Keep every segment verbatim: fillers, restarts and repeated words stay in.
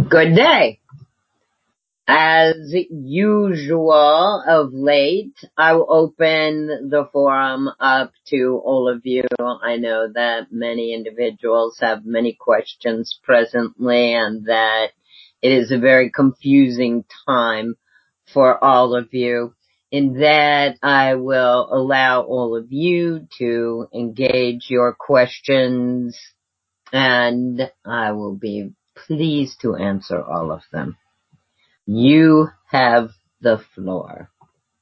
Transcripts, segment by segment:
Good day. As usual of late, I will open the forum up to all of you. I know that many individuals have many questions presently and that it is a very confusing time for all of you. In that, I will allow all of you to engage your questions and I will be pleased to answer all of them. You have the floor.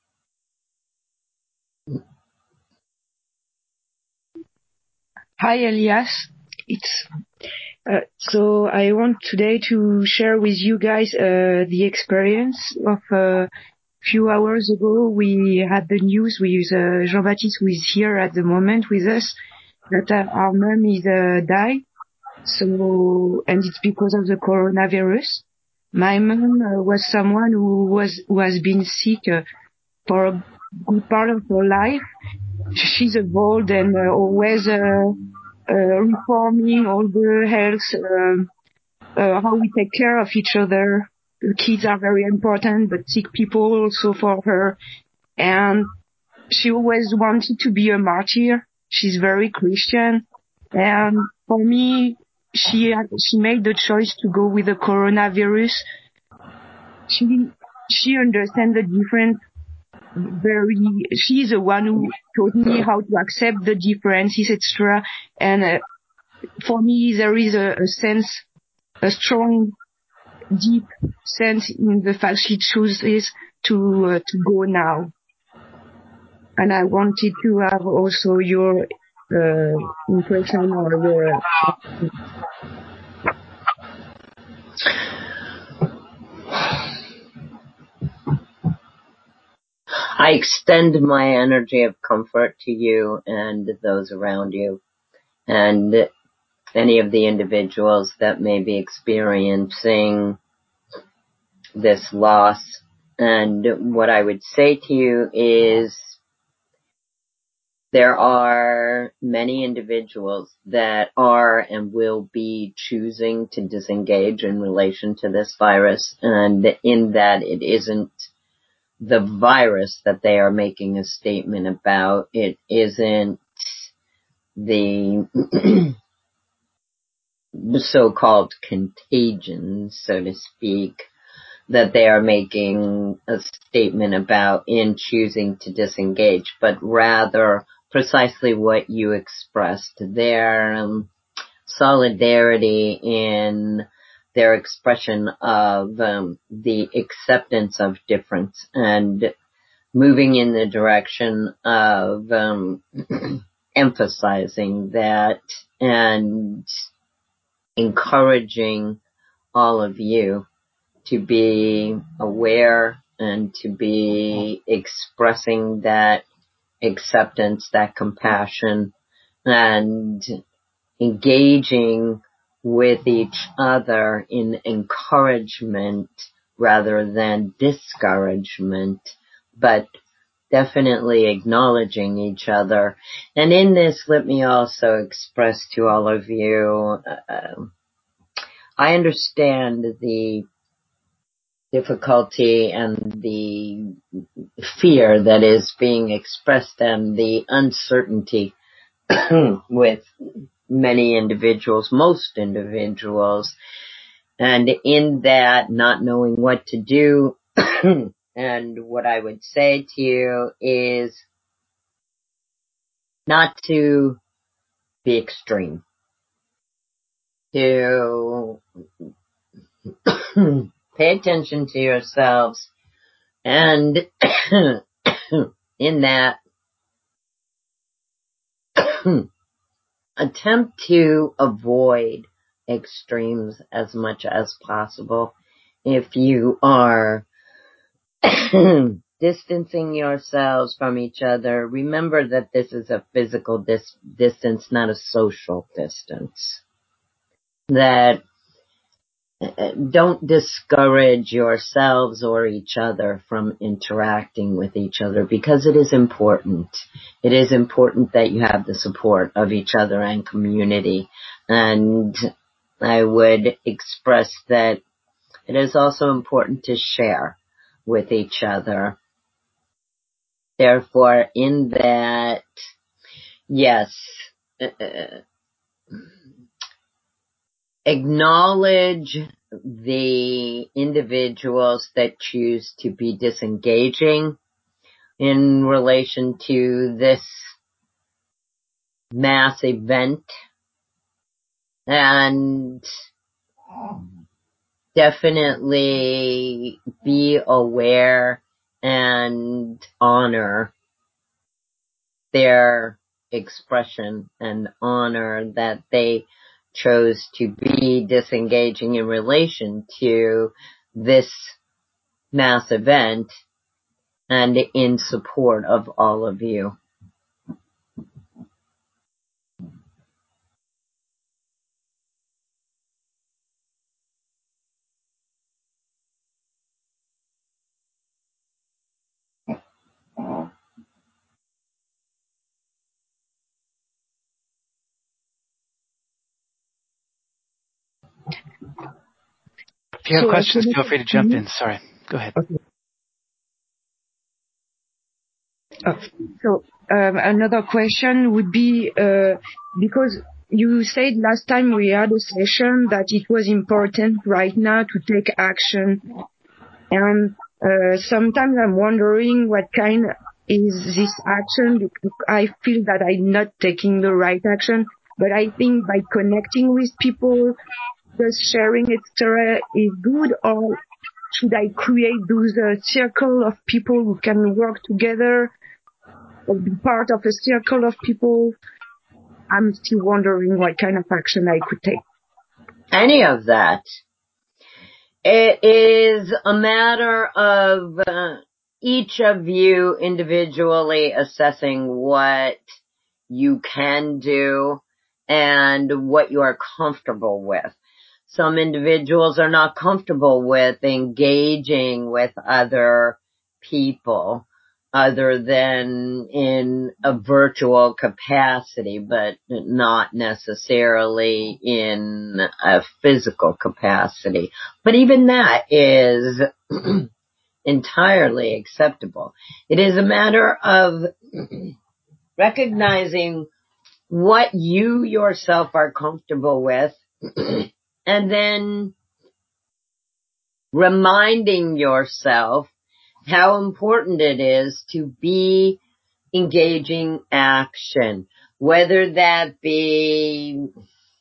Hi, Elias. It's uh, so I want today to share with you guys uh, the experience of a uh, few hours ago. We had the news with uh, Jean-Baptiste, who is here at the moment with us, that uh, our mom is uh, died. So, and it's because of the coronavirus. My mom uh, was someone who was who has been sick uh, for a good part of her life. She's evolved and uh, always uh, uh, reforming all the health, uh, uh, how we take care of each other. The kids are very important, but sick people also for her. And she always wanted to be a martyr. She's very Christian. And for me, she she made the choice to go with the coronavirus. She she understands the difference very. She's the one who taught me how to accept the differences, et cetera. And uh, for me, there is a, a sense, a strong, deep sense in the fact she chooses to uh, to go now. And I wanted to have also your uh, impression or your. I extend my energy of comfort to you and those around you and any of the individuals that may be experiencing this loss. And what I would say to you is there are many individuals that are and will be choosing to disengage in relation to this virus, and in that it isn't the virus that they are making a statement about. It isn't the so-called contagion, so to speak, that they are making a statement about in choosing to disengage, but rather precisely what you expressed, their um, solidarity in their expression of um, the acceptance of difference and moving in the direction of um, emphasizing that and encouraging all of you to be aware and to be expressing that acceptance, that compassion, and engaging with each other in encouragement rather than discouragement, but definitely acknowledging each other. And in this, let me also express to all of you, uh, I understand the difficulty and the fear that is being expressed and the uncertainty with many individuals, most individuals, and in that not knowing what to do. And what I would say to you is not to be extreme, to pay attention to yourselves, and in that attempt to avoid extremes as much as possible. If you are distancing yourselves from each other, remember that this is a physical dis- distance, not a social distance. That don't discourage yourselves or each other from interacting with each other, because it is important. It is important that you have the support of each other and community. And I would express that it is also important to share with each other. Therefore, in that, yes, uh, acknowledge the individuals that choose to be disengaging in relation to this mass event, and definitely be aware and honor their expression and honor that they chose to be disengaging in relation to this mass event and in support of all of you. If you have So questions, actually, feel free to jump in. Sorry. Go ahead. okay. Uh, so um, another question would be, uh, because you said last time we had a session that it was important right now to take action. And uh, sometimes I'm wondering what kind is this action, because I feel that I'm not taking the right action. But I think by connecting with people, just sharing, et cetera, is good. Or should I create those uh, circle of people who can work together or be part of a circle of people? I'm still wondering what kind of action I could take. Any of that. It is a matter of uh, each of you individually assessing what you can do and what you are comfortable with. Some individuals are not comfortable with engaging with other people other than in a virtual capacity, but not necessarily in a physical capacity. But even that is entirely acceptable. It is a matter of recognizing what you yourself are comfortable with and then reminding yourself how important it is to be engaging action, whether that be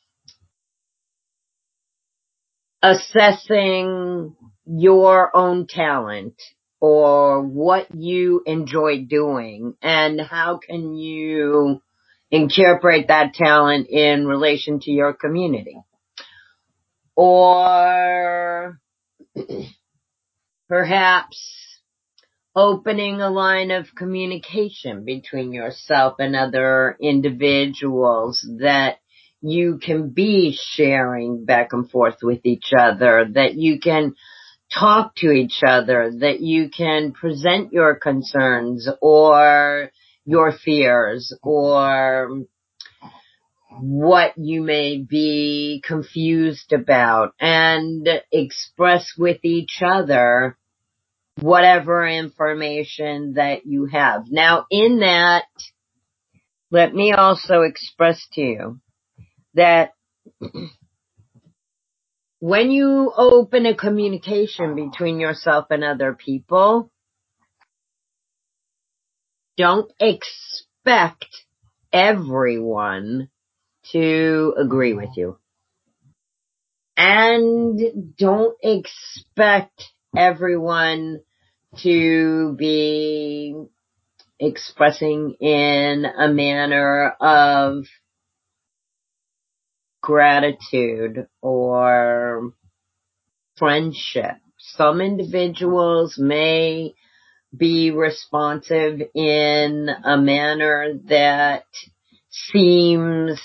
assessing your own talent or what you enjoy doing and how can you incorporate that talent in relation to your community. Or perhaps opening a line of communication between yourself and other individuals that you can be sharing back and forth with each other, that you can talk to each other, that you can present your concerns or your fears or what you may be confused about, and express with each other whatever information that you have. Now, in that, let me also express to you that when you open a communication between yourself and other people, don't expect everyone to agree with you. And don't expect everyone to be expressing in a manner of gratitude or friendship. Some individuals may be responsive in a manner that seems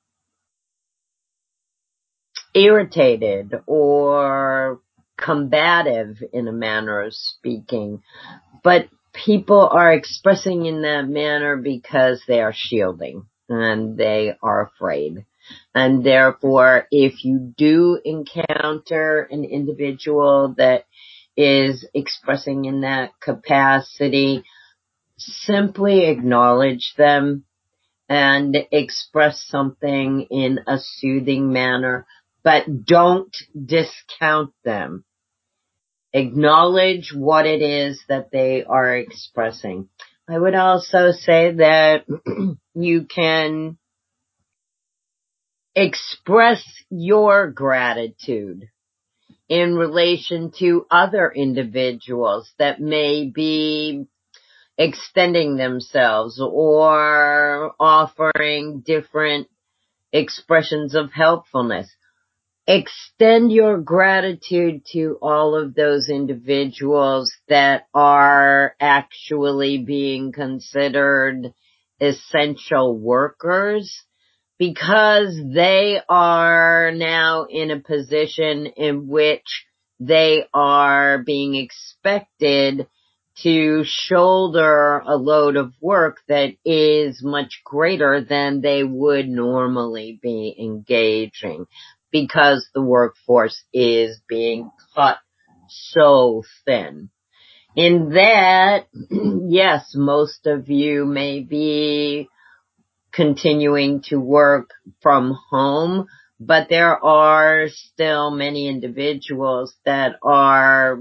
irritated or combative in a manner of speaking, but people are expressing in that manner because they are shielding and they are afraid. And therefore, if you do encounter an individual that is expressing in that capacity, simply acknowledge them and express something in a soothing manner, but don't discount them. Acknowledge what it is that they are expressing. I would also say that you can express your gratitude in relation to other individuals that may be extending themselves or offering different expressions of helpfulness. Extend your gratitude to all of those individuals that are actually being considered essential workers, because they are now in a position in which they are being expected to shoulder a load of work that is much greater than they would normally be engaging, because the workforce is being cut so thin. In that, yes, most of you may be continuing to work from home, but there are still many individuals that are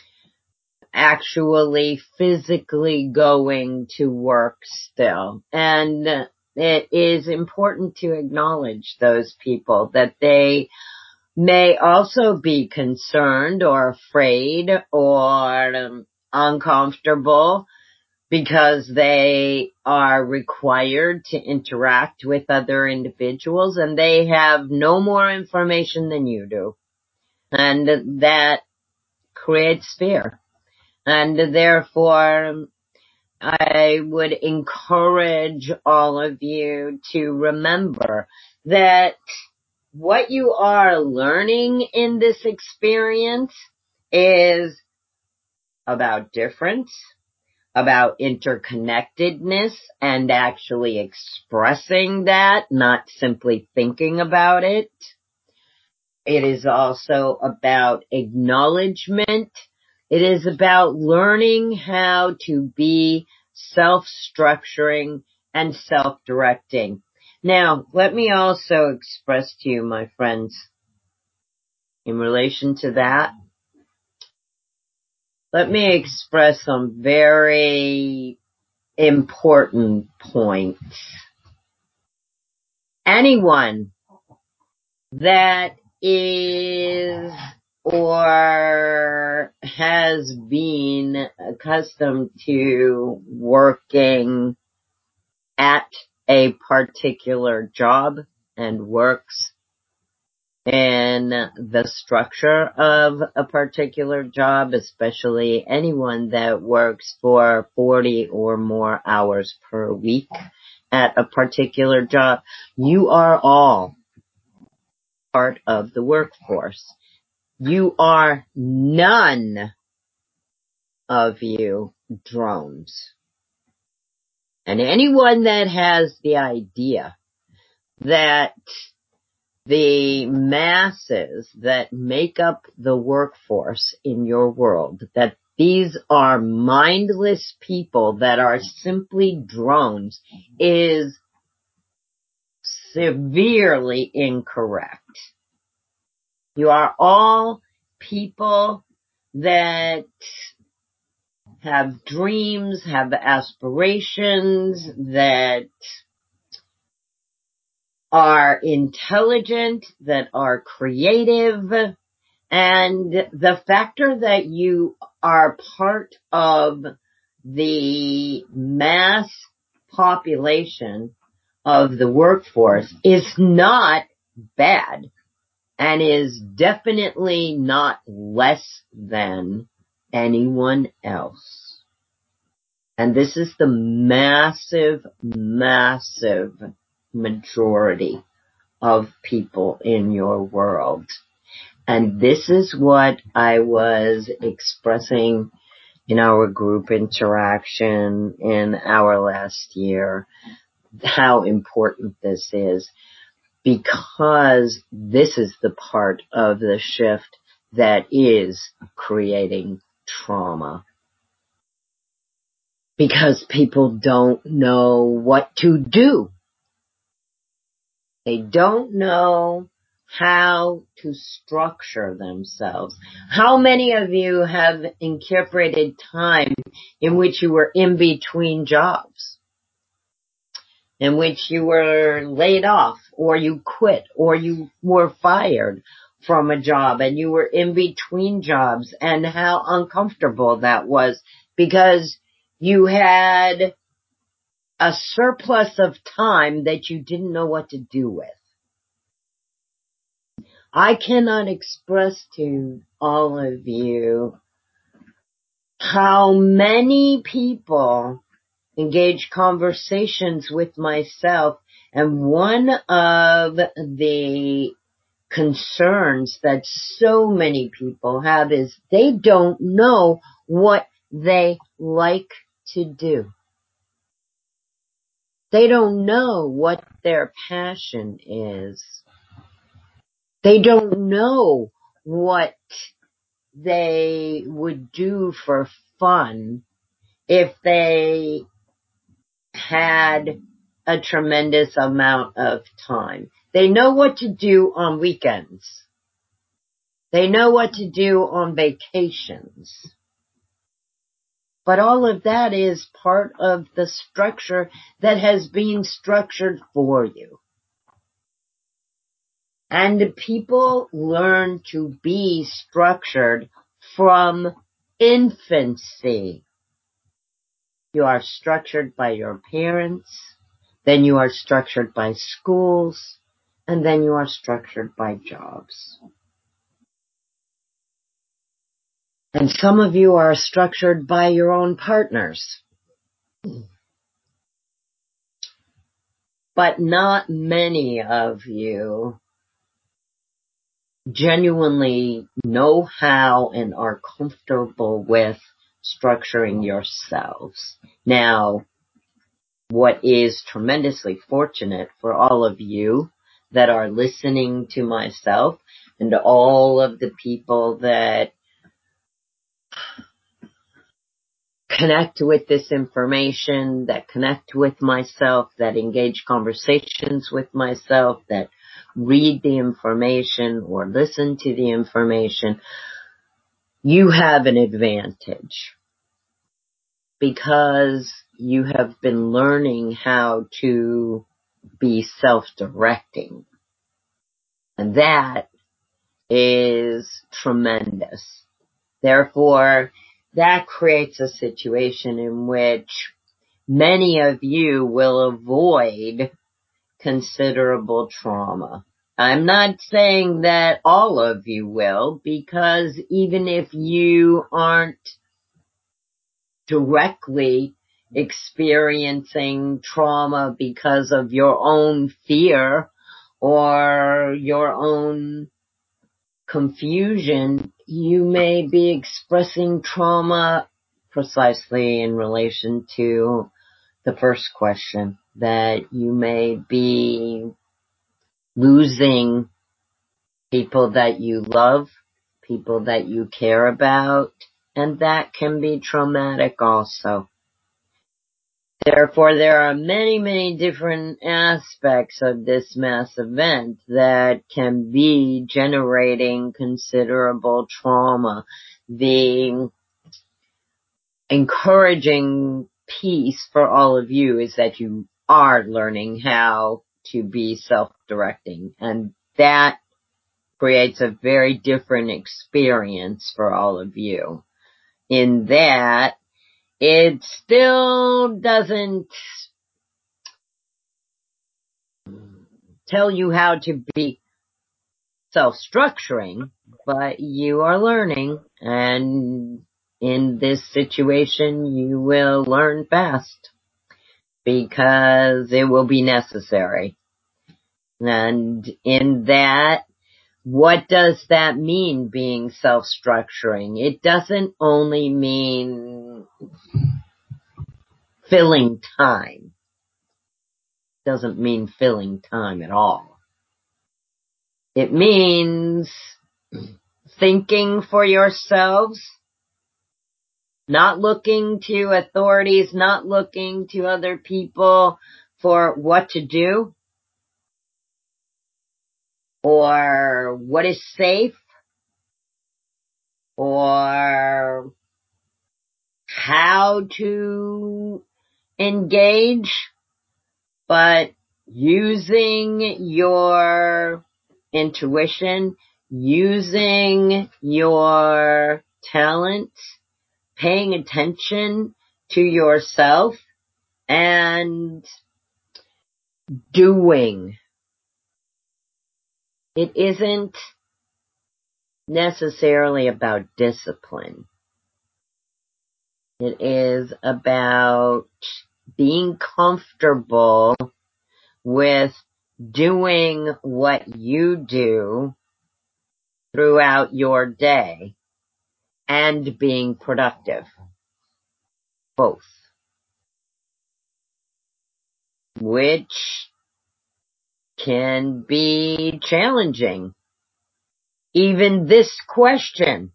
actually physically going to work still. And it is important to acknowledge those people, that they may also be concerned or afraid or um, uncomfortable because they are required to interact with other individuals and they have no more information than you do. And that creates fear. And therefore, I would encourage all of you to remember that what you are learning in this experience is about difference, about interconnectedness and actually expressing that, not simply thinking about it. It is also about acknowledgement. It is about learning how to be self-structuring and self-directing. Now, let me also express to you, my friends, in relation to that, let me express some very important points. Anyone that is or has been accustomed to working at a particular job and works in the structure of a particular job, especially anyone that works for forty or more hours per week at a particular job, you are all part of the workforce. You are none of you drones. And anyone that has the idea that the masses that make up the workforce in your world, that these are mindless people that are simply drones, is severely incorrect. You are all people that have dreams, have aspirations, that are intelligent, that are creative, and the factor that you are part of the mass population of the workforce is not bad and is definitely not less than anyone else. And this is the massive, massive majority of people in your world. And this is what I was expressing in our group interaction in our last year, how important this is. because this is the part of the shift that is creating trauma. Because people don't know what to do. They don't know how to structure themselves. How many of you have incorporated time in which you were in between jobs? In which you were laid off, or you quit, or you were fired from a job and you were in between jobs, and how uncomfortable that was because you had a surplus of time that you didn't know what to do with. I cannot express to all of you how many people engage conversations with myself, and one of the concerns that so many people have is they don't know what they like to do. They don't know what their passion is. They don't know what they would do for fun if they had a tremendous amount of time. They know what to do on weekends. They know what to do on vacations. But all of that is part of the structure that has been structured for you. And people learn to be structured from infancy. You are structured by your parents, then you are structured by schools, and then you are structured by jobs. And some of you are structured by your own partners. But not many of you genuinely know how and are comfortable with structuring yourselves. Now, what is tremendously fortunate for all of you that are listening to myself and to all of the people that connect with this information, that connect with myself, that engage conversations with myself, that read the information or listen to the information, you have an advantage because you have been learning how to be self-directing. And that is tremendous. Therefore, that creates a situation in which many of you will avoid considerable trauma. I'm not saying that all of you will, because even if you aren't directly experiencing trauma because of your own fear or your own confusion, you may be expressing trauma precisely in relation to the first question, that you may be losing people that you love, people that you care about, and that can be traumatic also. Therefore, there are many, many different aspects of this mass event that can be generating considerable trauma. The encouraging piece for all of you is that you are learning how to be self-directing, and that creates a very different experience for all of you. In that, it still doesn't tell you how to be self-structuring, but you are learning, and in this situation you will learn fast because it will be necessary. And in that, what does that mean, being self-structuring? It doesn't only mean filling time. It doesn't mean filling time at all. It means thinking for yourselves, not looking to authorities, not looking to other people for what to do or what is safe or how to engage, but using your intuition, using your talent, paying attention to yourself, and doing. It isn't necessarily about discipline. It is about being comfortable with doing what you do throughout your day and being productive. Both. Which can be challenging. Even this question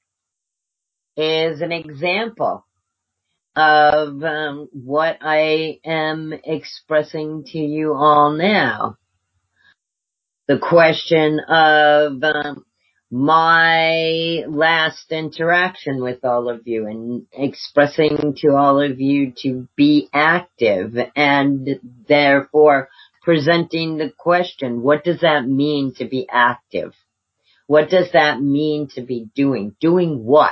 is an example of um, what I am expressing to you all now. The question of um, my last interaction with all of you and expressing to all of you to be active and therefore presenting the question, what does that mean to be active? What does that mean to be doing? Doing what?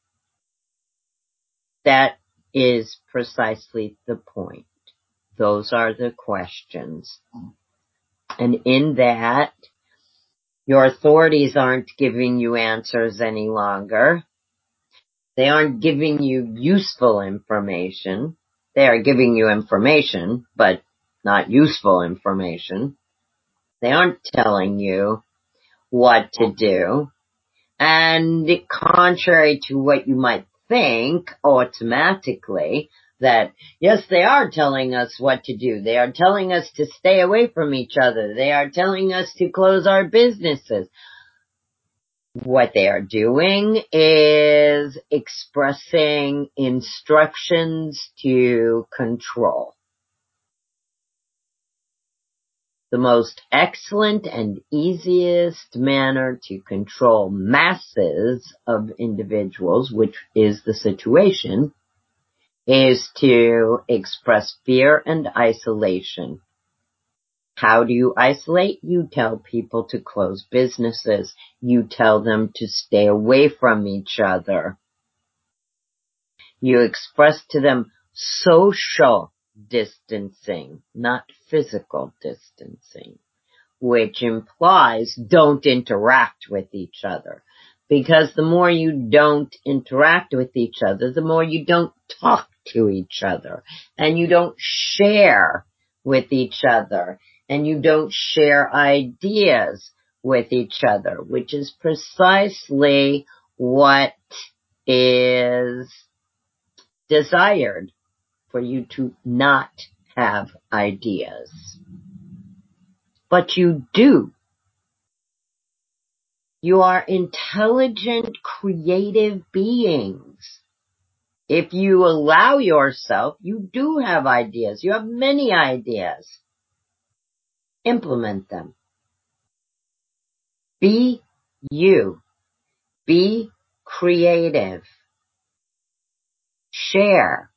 That is precisely the point. Those are the questions. And in that, your authorities aren't giving you answers any longer. They aren't giving you useful information. They are giving you information, but not useful information. They aren't telling you what to do. And contrary to what you might think automatically, that yes, they are telling us what to do. They are telling us to stay away from each other. They are telling us to close our businesses. What they are doing is expressing instructions to control. The most excellent and easiest manner to control masses of individuals, which is the situation, is to express fear and isolation. How do you isolate? You tell people to close businesses. You tell them to stay away from each other. You express to them social distancing, not physical distancing, which implies don't interact with each other. Because the more you don't interact with each other, the more you don't talk to each other, and you don't share with each other, and you don't share ideas with each other, which is precisely what is desired, for you to not have ideas. But you do. You are intelligent, creative beings. If you allow yourself, you do have ideas. You have many ideas. Implement them. Be you. Be creative. Share.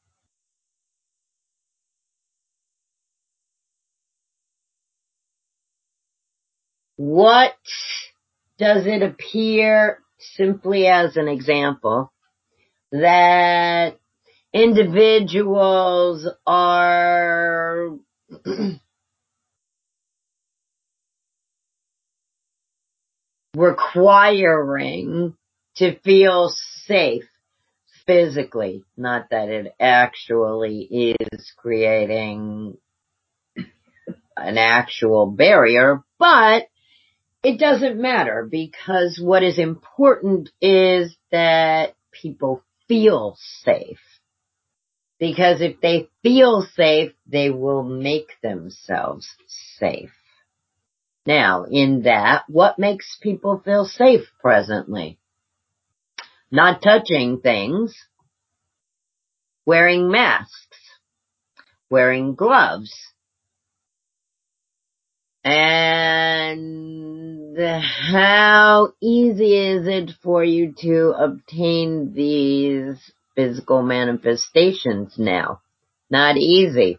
What does it appear, simply as an example, that individuals are requiring to feel safe physically? Not that it actually is creating an actual barrier, but it doesn't matter, because what is important is that people feel safe. Because if they feel safe, they will make themselves safe. Now, in that, what makes people feel safe presently? Not touching things, wearing masks, wearing gloves, and how easy is it for you to obtain these physical manifestations now? Not easy.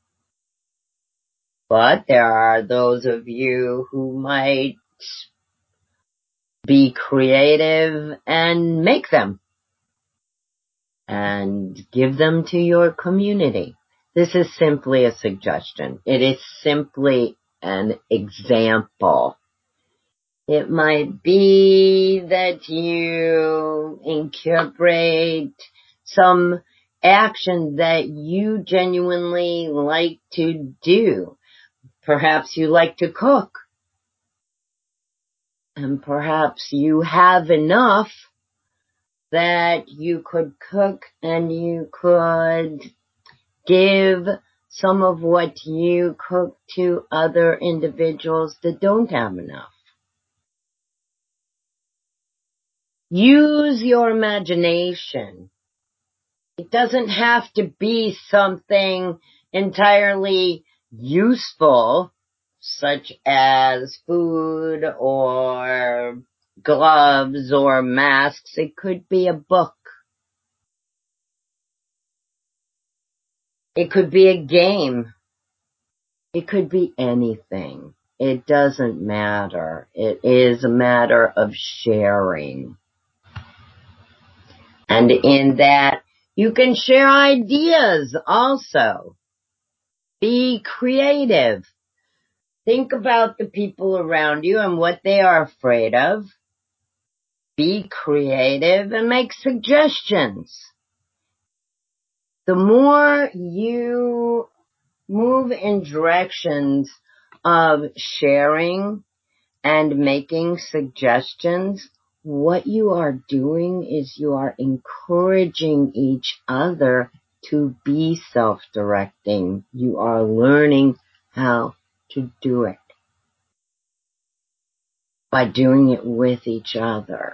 But there are those of you who might be creative and make them and give them to your community. This is simply a suggestion. It is simply an example. It might be that you incorporate some action that you genuinely like to do. Perhaps you like to cook. And perhaps you have enough that you could cook and you could give some of what you cook to other individuals that don't have enough. Use your imagination. It doesn't have to be something entirely useful, such as food or gloves or masks. It could be a book. It could be a game. It could be anything. It doesn't matter. It is a matter of sharing. And in that, you can share ideas also. Be creative. Think about the people around you and what they are afraid of. Be creative and make suggestions. The more you move in directions of sharing and making suggestions, what you are doing is you are encouraging each other to be self-directing. You are learning how to do it by doing it with each other.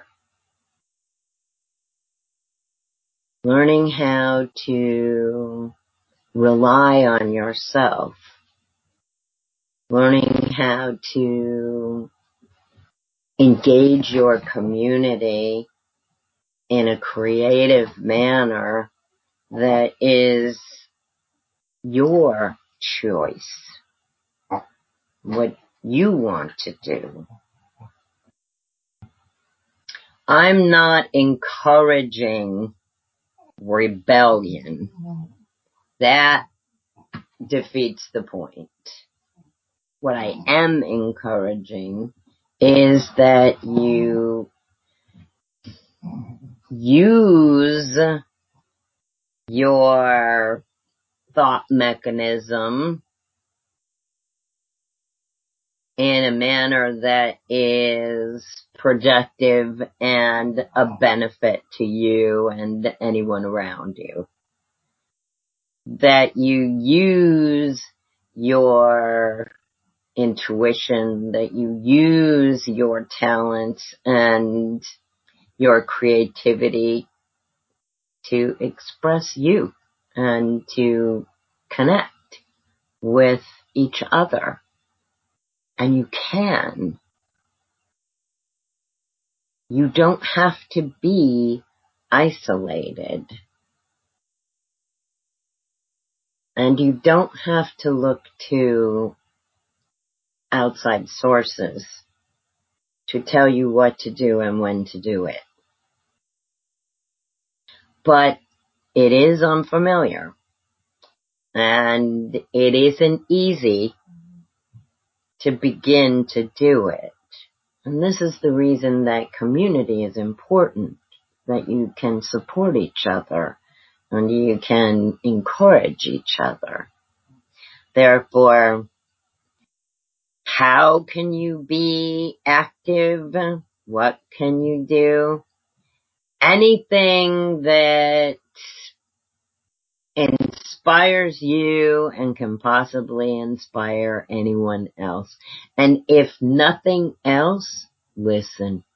Learning how to rely on yourself. Learning how to engage your community in a creative manner that is your choice. What you want to do. I'm not encouraging rebellion. That defeats the point. What I am encouraging is that you use your thought mechanism in a manner that is productive and a benefit to you and anyone around you. That you use your intuition, that you use your talents and your creativity to express you and to connect with each other. And you can. You don't have to be isolated. And you don't have to look to outside sources to tell you what to do and when to do it. But it is unfamiliar. And it isn't easy to begin to do it. And this is the reason that community is important, that you can support each other and you can encourage each other. Therefore, how can you be active? What can you do? Anything that inspires you and can possibly inspire anyone else. And if nothing else, listen.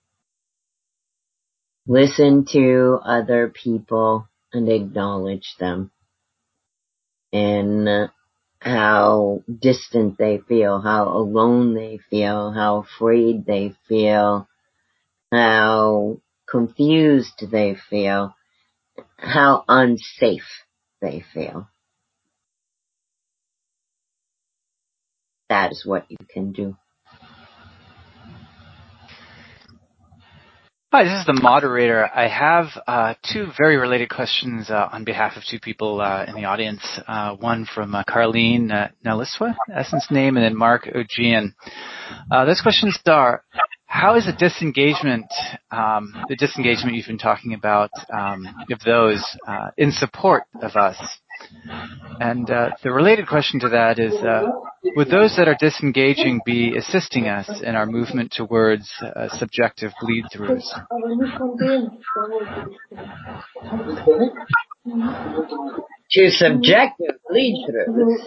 Listen to other people and acknowledge them and how distant they feel, how alone they feel, how afraid they feel, how confused they feel, how unsafe they feel. That is what you can do. Hi, this is the moderator. I have uh, two very related questions uh, on behalf of two people uh, in the audience. Uh, one from uh, Carleen uh, Naliswa, Essence name, and then Mark Ojean. Uh, those questions are, how is the disengagement, um, the disengagement you've been talking about, um, of those uh, in support of us? And uh, the related question to that is, uh, would those that are disengaging be assisting us in our movement towards uh, subjective bleed-throughs? To subjective bleed-throughs?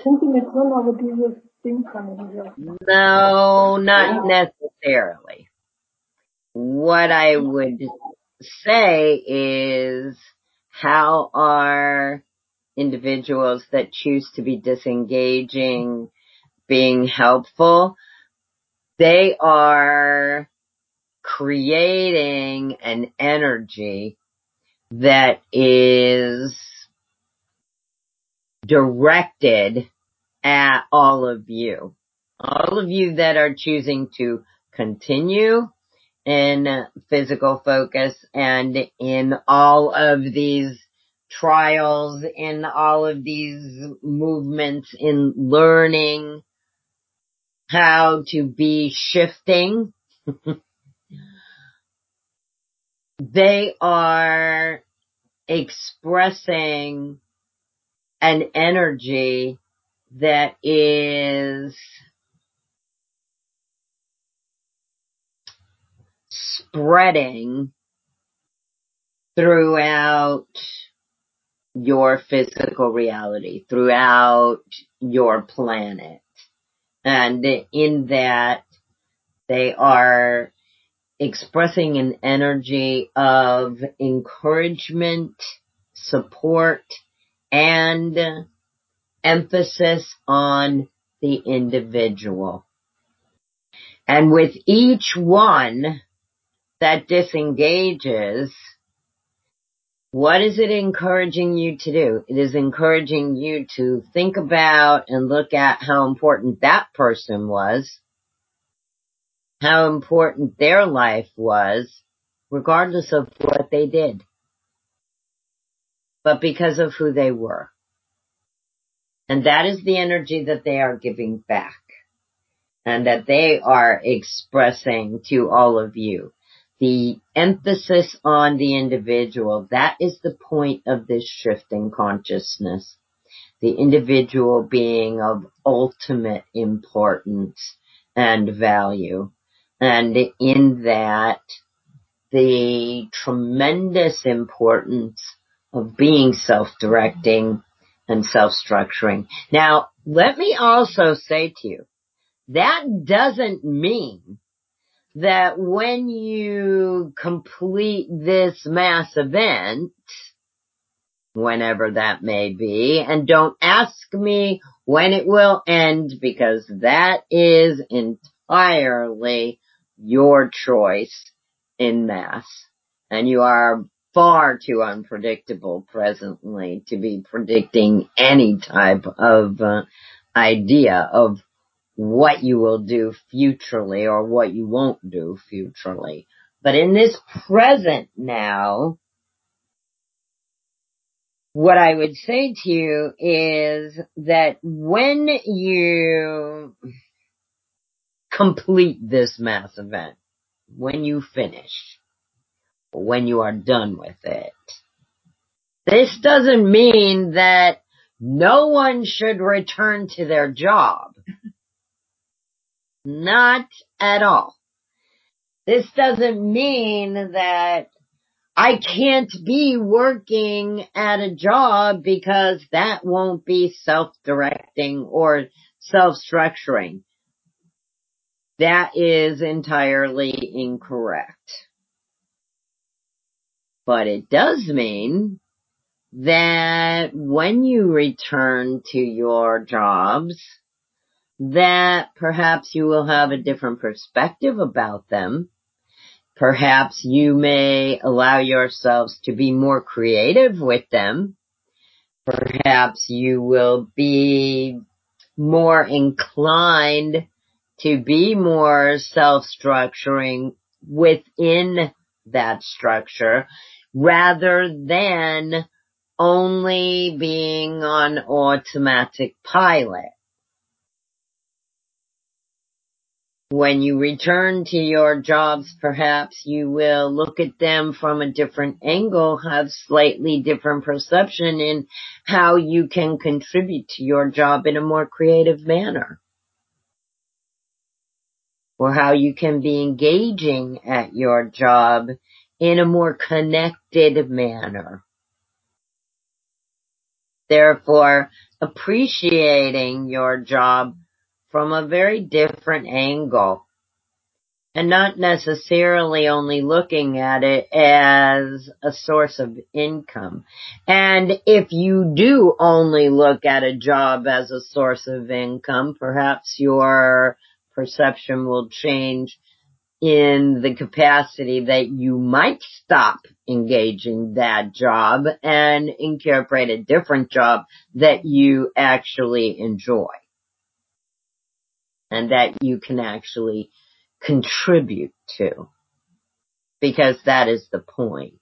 No, not necessarily. What I would say is, how are individuals that choose to be disengaging being helpful? They are creating an energy that is directed at all of you. All of you that are choosing to continue in physical focus and in all of these trials, in all of these movements, in learning how to be shifting. They are expressing an energy that is spreading throughout your physical reality, throughout your planet. And in that, they are expressing an energy of encouragement, support, and emphasis on the individual. And with each one that disengages, what is it encouraging you to do? It is encouraging you to think about and look at how important that person was, how important their life was, regardless of what they did, but because of who they were. And that is the energy that they are giving back, and that they are expressing to all of you. The emphasis on the individual, that is the point of this shift in consciousness. The individual being of ultimate importance and value. And in that, the tremendous importance of being self-directing and self-structuring. Now, let me also say to you, that doesn't mean that when you complete this mass event, whenever that may be, and don't ask me when it will end, because that is entirely your choice in mass. And you are far too unpredictable presently to be predicting any type of uh, idea of what you will do futurely or what you won't do futurely. But in this present now, what I would say to you is that when you complete this mass event, when you finish, when you are done with it, this doesn't mean that no one should return to their job. Not at all. This doesn't mean that I can't be working at a job because that won't be self-directing or self-structuring. That is entirely incorrect. But it does mean that when you return to your jobs, that perhaps you will have a different perspective about them. Perhaps you may allow yourselves to be more creative with them. Perhaps you will be more inclined to be more self-structuring within that structure rather than only being on automatic pilot. When you return to your jobs, perhaps you will look at them from a different angle, have slightly different perception in how you can contribute to your job in a more creative manner. Or how you can be engaging at your job in a more connected manner. Therefore, appreciating your job from a very different angle. And not necessarily only looking at it as a source of income. And if you do only look at a job as a source of income, perhaps your perception will change in the capacity that you might stop engaging that job and incorporate a different job that you actually enjoy. And that you can actually contribute to, because that is the point.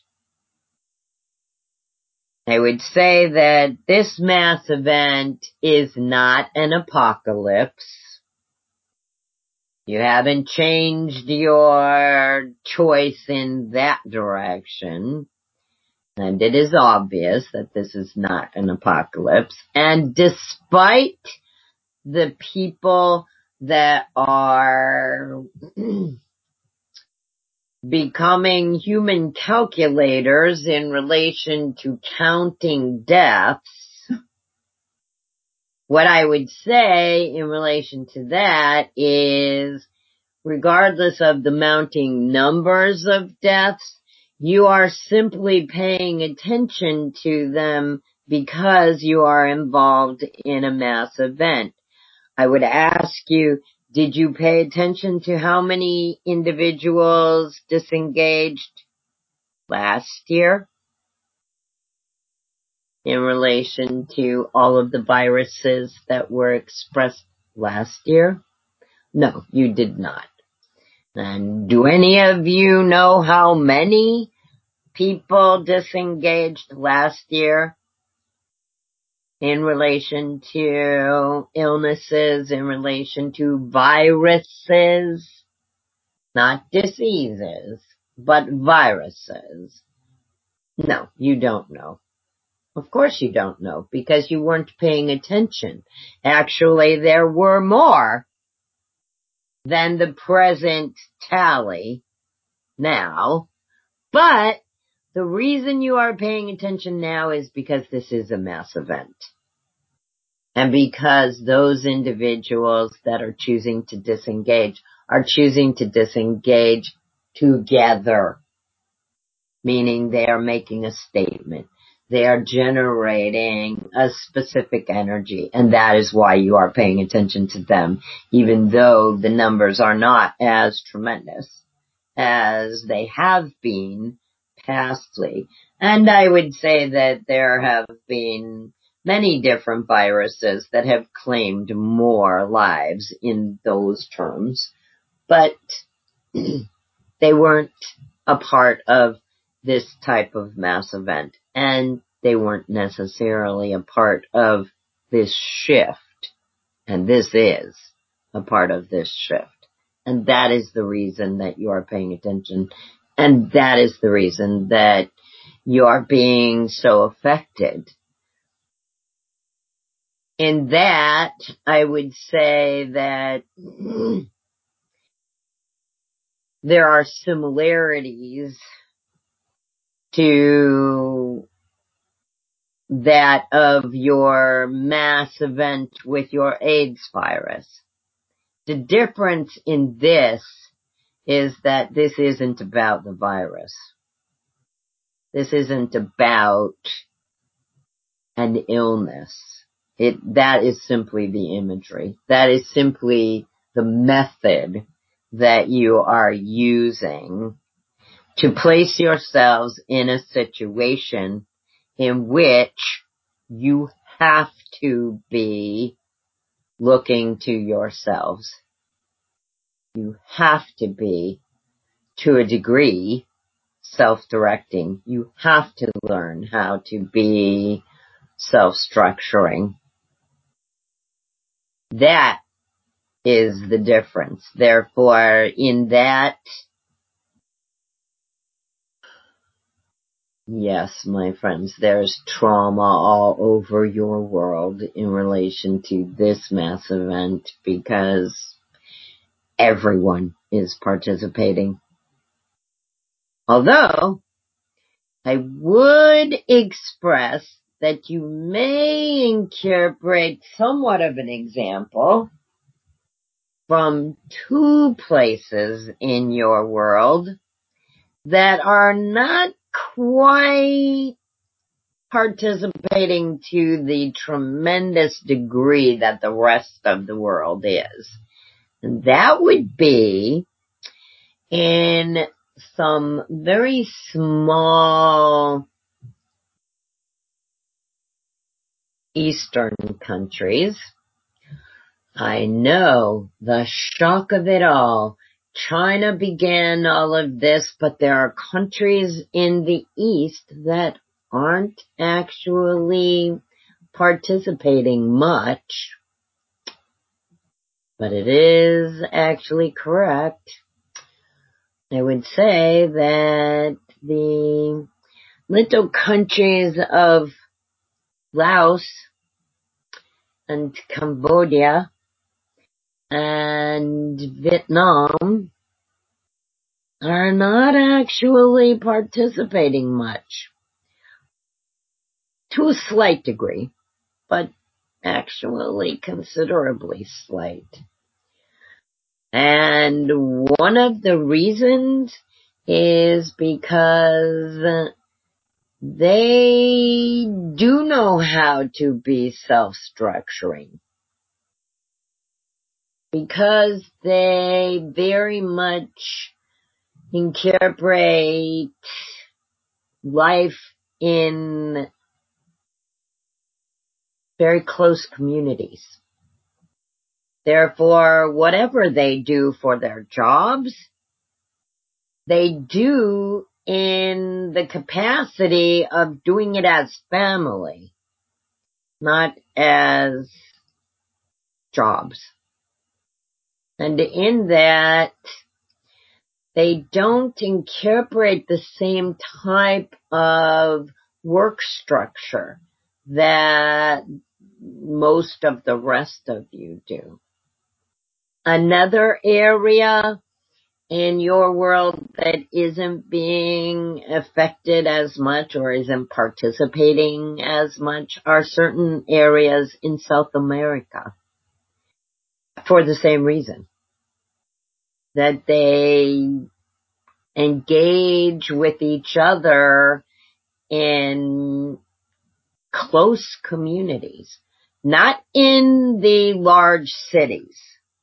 I would say that this mass event is not an apocalypse. You haven't changed your choice in that direction. And it is obvious that this is not an apocalypse. And despite the people that are becoming human calculators in relation to counting deaths, what I would say in relation to that is, regardless of the mounting numbers of deaths, you are simply paying attention to them because you are involved in a mass event. I would ask you, did you pay attention to how many individuals disengaged last year in relation to all of the viruses that were expressed last year? No, you did not. And do any of you know how many people disengaged last year in relation to illnesses, in relation to viruses? Not diseases, but viruses. No, you don't know. Of course you don't know, because you weren't paying attention. Actually, there were more than the present tally now, but the reason you are paying attention now is because this is a mass event. And because those individuals that are choosing to disengage are choosing to disengage together. Meaning they are making a statement. They are generating a specific energy, and that is why you are paying attention to them, even though the numbers are not as tremendous as they have been pastly. And I would say that there have been many different viruses that have claimed more lives in those terms, but they weren't a part of this type of mass event, and they weren't necessarily a part of this shift, and this is a part of this shift, and that is the reason that you are paying attention, and that is the reason that you are being so affected. In that, I would say that there are similarities to that of your mass event with your AIDS virus. The difference in this is that this isn't about the virus. This isn't about an illness. It, that is simply the imagery. That is simply the method that you are using to place yourselves in a situation in which you have to be looking to yourselves. You have to be, to a degree, self-directing. You have to learn how to be self-structuring. That is the difference. Therefore, in that, yes, my friends, there's trauma all over your world in relation to this mass event because everyone is participating. Although, I would express that you may incorporate somewhat of an example from two places in your world that are not quite participating to the tremendous degree that the rest of the world is. And that would be in some very small Eastern countries. I know, the shock of it all. China began all of this, but there are countries in the East that aren't actually participating much. But it is actually correct. I would say that the little countries of Laos and Cambodia and Vietnam are not actually participating much. To a slight degree, but actually considerably slight. And one of the reasons is because they do know how to be self-structuring. Because they very much incorporate life in very close communities. Therefore, whatever they do for their jobs, they do in the capacity of doing it as family, not as jobs. And in that, they don't incorporate the same type of work structure that most of the rest of you do. Another area in your world that isn't being affected as much or isn't participating as much are certain areas in South America. For the same reason. That they engage with each other in close communities. Not in the large cities,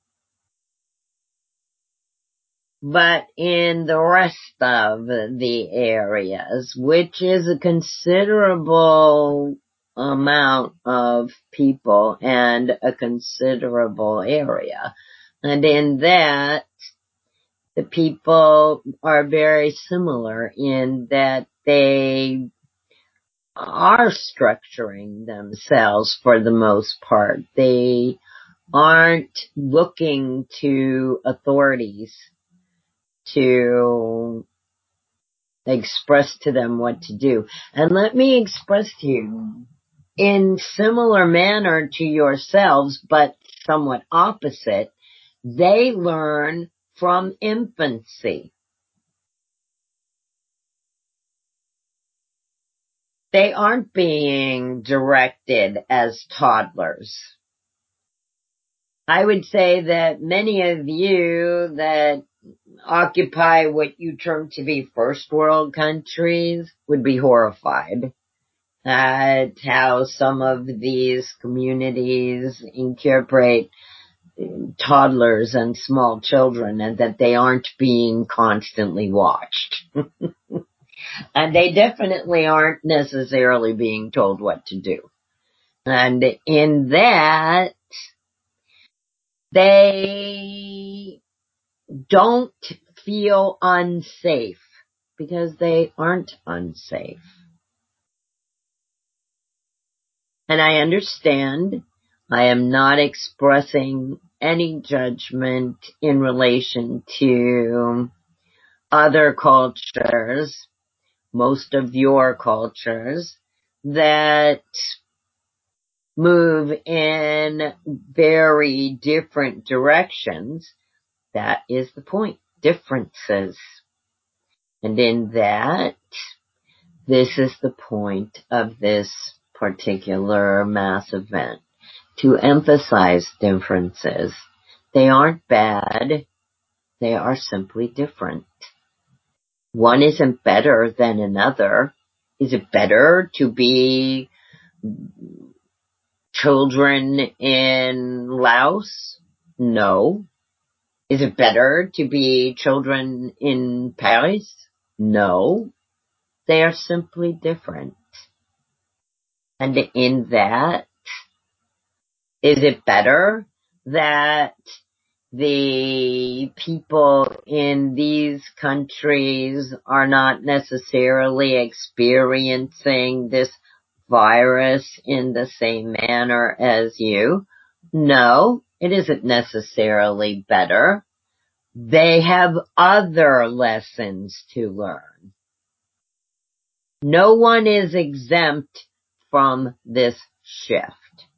but in the rest of the areas, which is a considerable amount of people and a considerable area. And in that, the people are very similar in that they are structuring themselves for the most part. They aren't looking to authorities to express to them what to do. And let me express to you, in similar manner to yourselves, but somewhat opposite, they learn from infancy. they aren't being directed as toddlers. I would say that many of you that occupy what you term to be first world countries would be horrified at how some of these communities incorporate toddlers and small children and that they aren't being constantly watched. And they definitely aren't necessarily being told what to do. And in that, they don't feel unsafe because they aren't unsafe. And I understand I am not expressing any judgment in relation to other cultures, most of your cultures, that move in very different directions. That is the point. Differences. And in that, this is the point of this particular mass event. To emphasize differences. They aren't bad. They are simply different. One isn't better than another. Is it better to be children in Laos? No. Is it better to be children in Paris? No. They are simply different. And in that, is it better that the people in these countries are not necessarily experiencing this virus in the same manner as you? No, it isn't necessarily better. They have other lessons to learn. No one is exempt from this shift.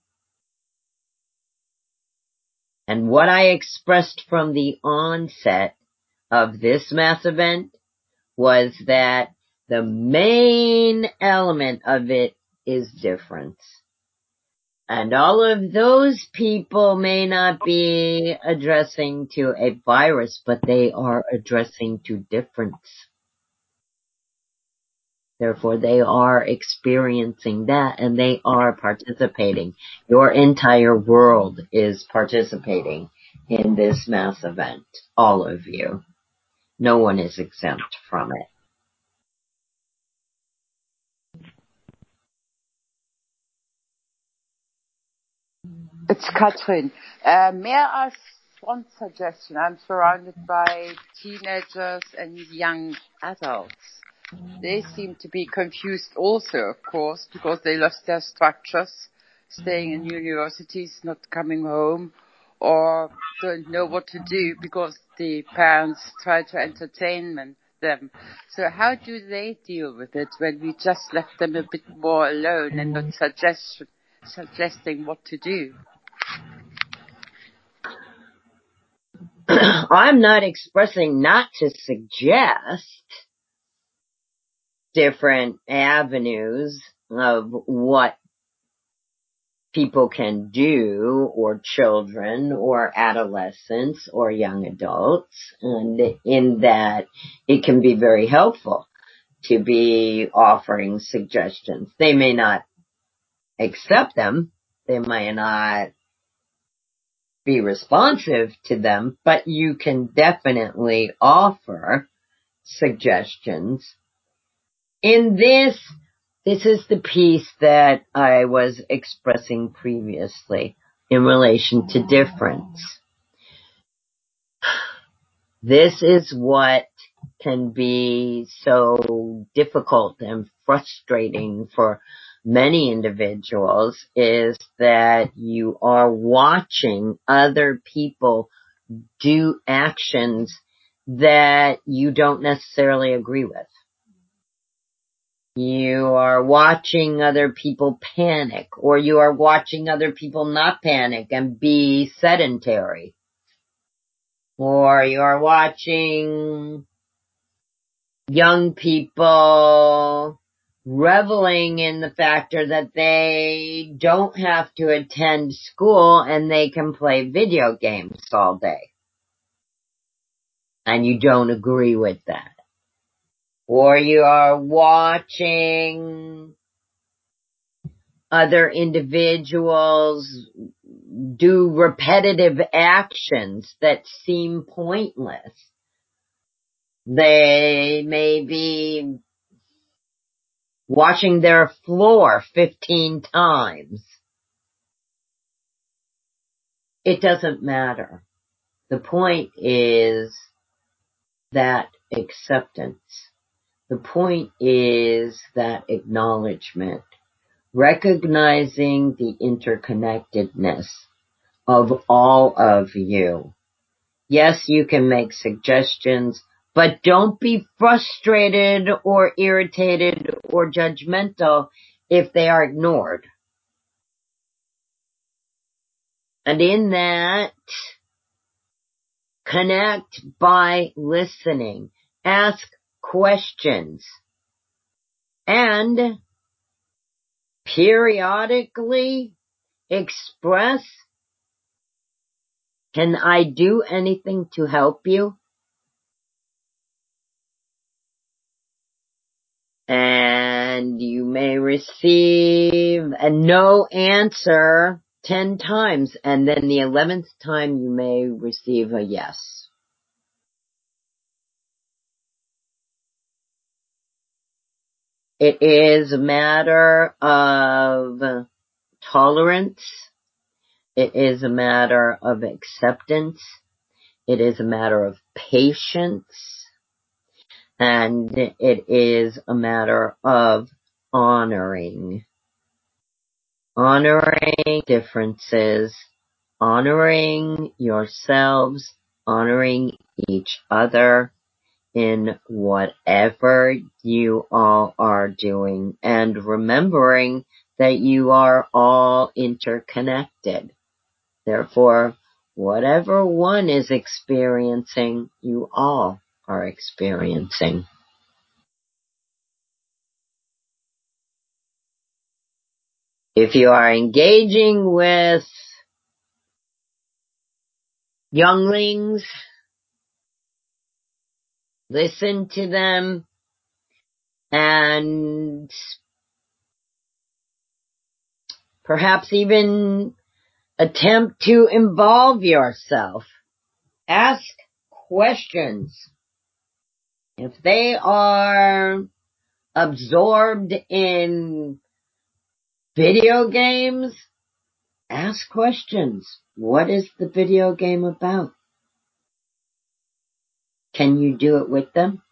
And what I expressed from the onset of this mass event was that the main element of it is difference. And all of those people may not be addressing to a virus, but they are addressing to difference. Therefore, they are experiencing that and they are participating. Your entire world is participating in this mass event. All of you. No one is exempt from it. It's Katrin. Uh, may I ask one suggestion? I'm surrounded by teenagers and young adults. They seem to be confused also, of course, because they lost their structures, staying in universities, not coming home, or don't know what to do because the parents try to entertain them. So how do they deal with it when we just left them a bit more alone and not suggest, suggesting what to do? I'm not expressing not to suggest different avenues of what people can do, or children, or adolescents, or young adults, and in that it can be very helpful to be offering suggestions. They may not accept them, they may not be responsive to them, but you can definitely offer suggestions. In this, this is the piece that I was expressing previously in relation to difference. This is what can be so difficult and frustrating for many individuals, is that you are watching other people do actions that you don't necessarily agree with. You are watching other people panic, or you are watching other people not panic and be sedentary. Or you are watching young people reveling in the factor that they don't have to attend school and they can play video games all day. And you don't agree with that. Or you are watching other individuals do repetitive actions that seem pointless. They may be washing their floor fifteen times. It doesn't matter. The point is that acceptance. The point is that acknowledgement. Recognizing the interconnectedness of all of you. Yes, you can make suggestions, but don't be frustrated or irritated or judgmental if they are ignored. And in that, connect by listening. Ask questions. And periodically express, can I do anything to help you? And you may receive a no answer ten times, and then the eleventh time you may receive a yes. It is a matter of tolerance. It is a matter of acceptance. It is a matter of patience. And it is a matter of honoring. Honoring differences, honoring yourselves, honoring each other in whatever you all are doing, and remembering that you are all interconnected. Therefore, whatever one is experiencing, you all are experiencing. If you are engaging with younglings, listen to them and perhaps even attempt to involve yourself. Ask questions. If they are absorbed in video games, ask questions. What is the video game about? Can you do it with them?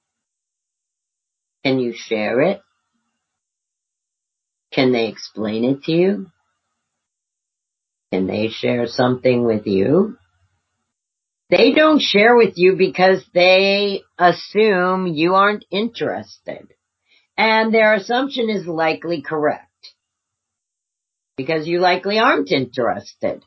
Can you share it? Can they explain it to you? Can they share something with you? They don't share with you because they assume you aren't interested. And their assumption is likely correct. Because you likely aren't interested.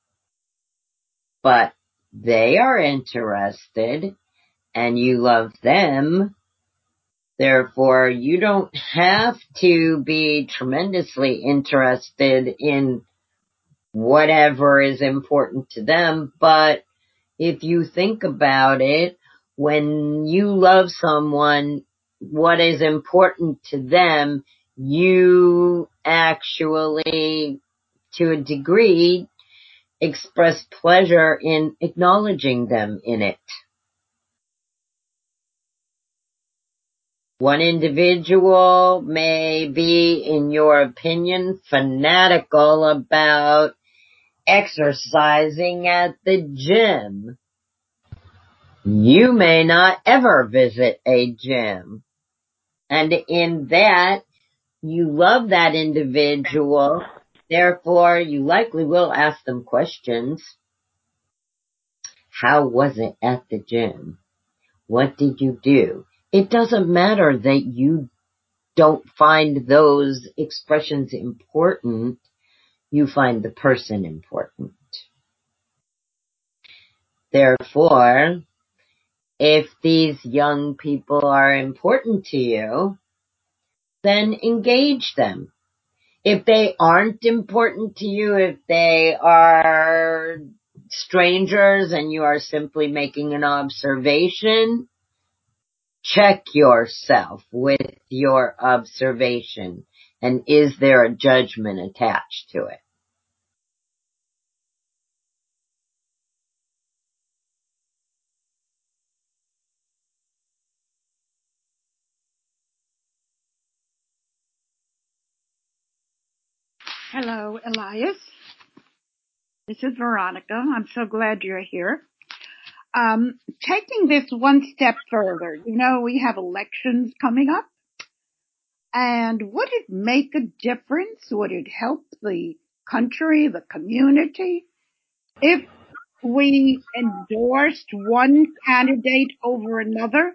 But they are interested, and you love them. Therefore, you don't have to be tremendously interested in whatever is important to them, but if you think about it, when you love someone, what is important to them, you actually, to a degree, express pleasure in acknowledging them in it. One individual may be, in your opinion, fanatical about exercising at the gym. You may not ever visit a gym. And in that, you love that individual. Therefore, you likely will ask them questions. How was it at the gym? What did you do? It doesn't matter that you don't find those expressions important. You find the person important. Therefore, if these young people are important to you, then engage them. If they aren't important to you, if they are strangers and you are simply making an observation, check yourself with your observation. And is there a judgment attached to it? Hello, Elias. This is Veronica. I'm so glad you're here. Um, taking this one step further, you know, we have elections coming up. And would it make a difference? Would it help the country, the community, if we endorsed one candidate over another?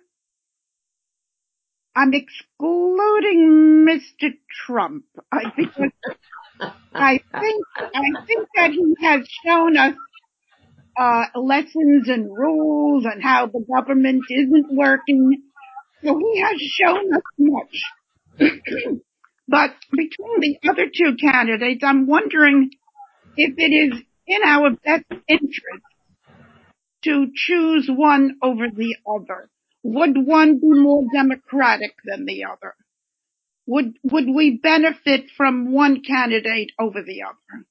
I'm excluding Mister Trump I, because I think I think that he has shown us uh lessons and rules and how the government isn't working. So he has shown us much. But between the other two candidates, I'm wondering if it is in our best interest to choose one over the other. Would one be more democratic than the other? Would would we benefit from one candidate over the other?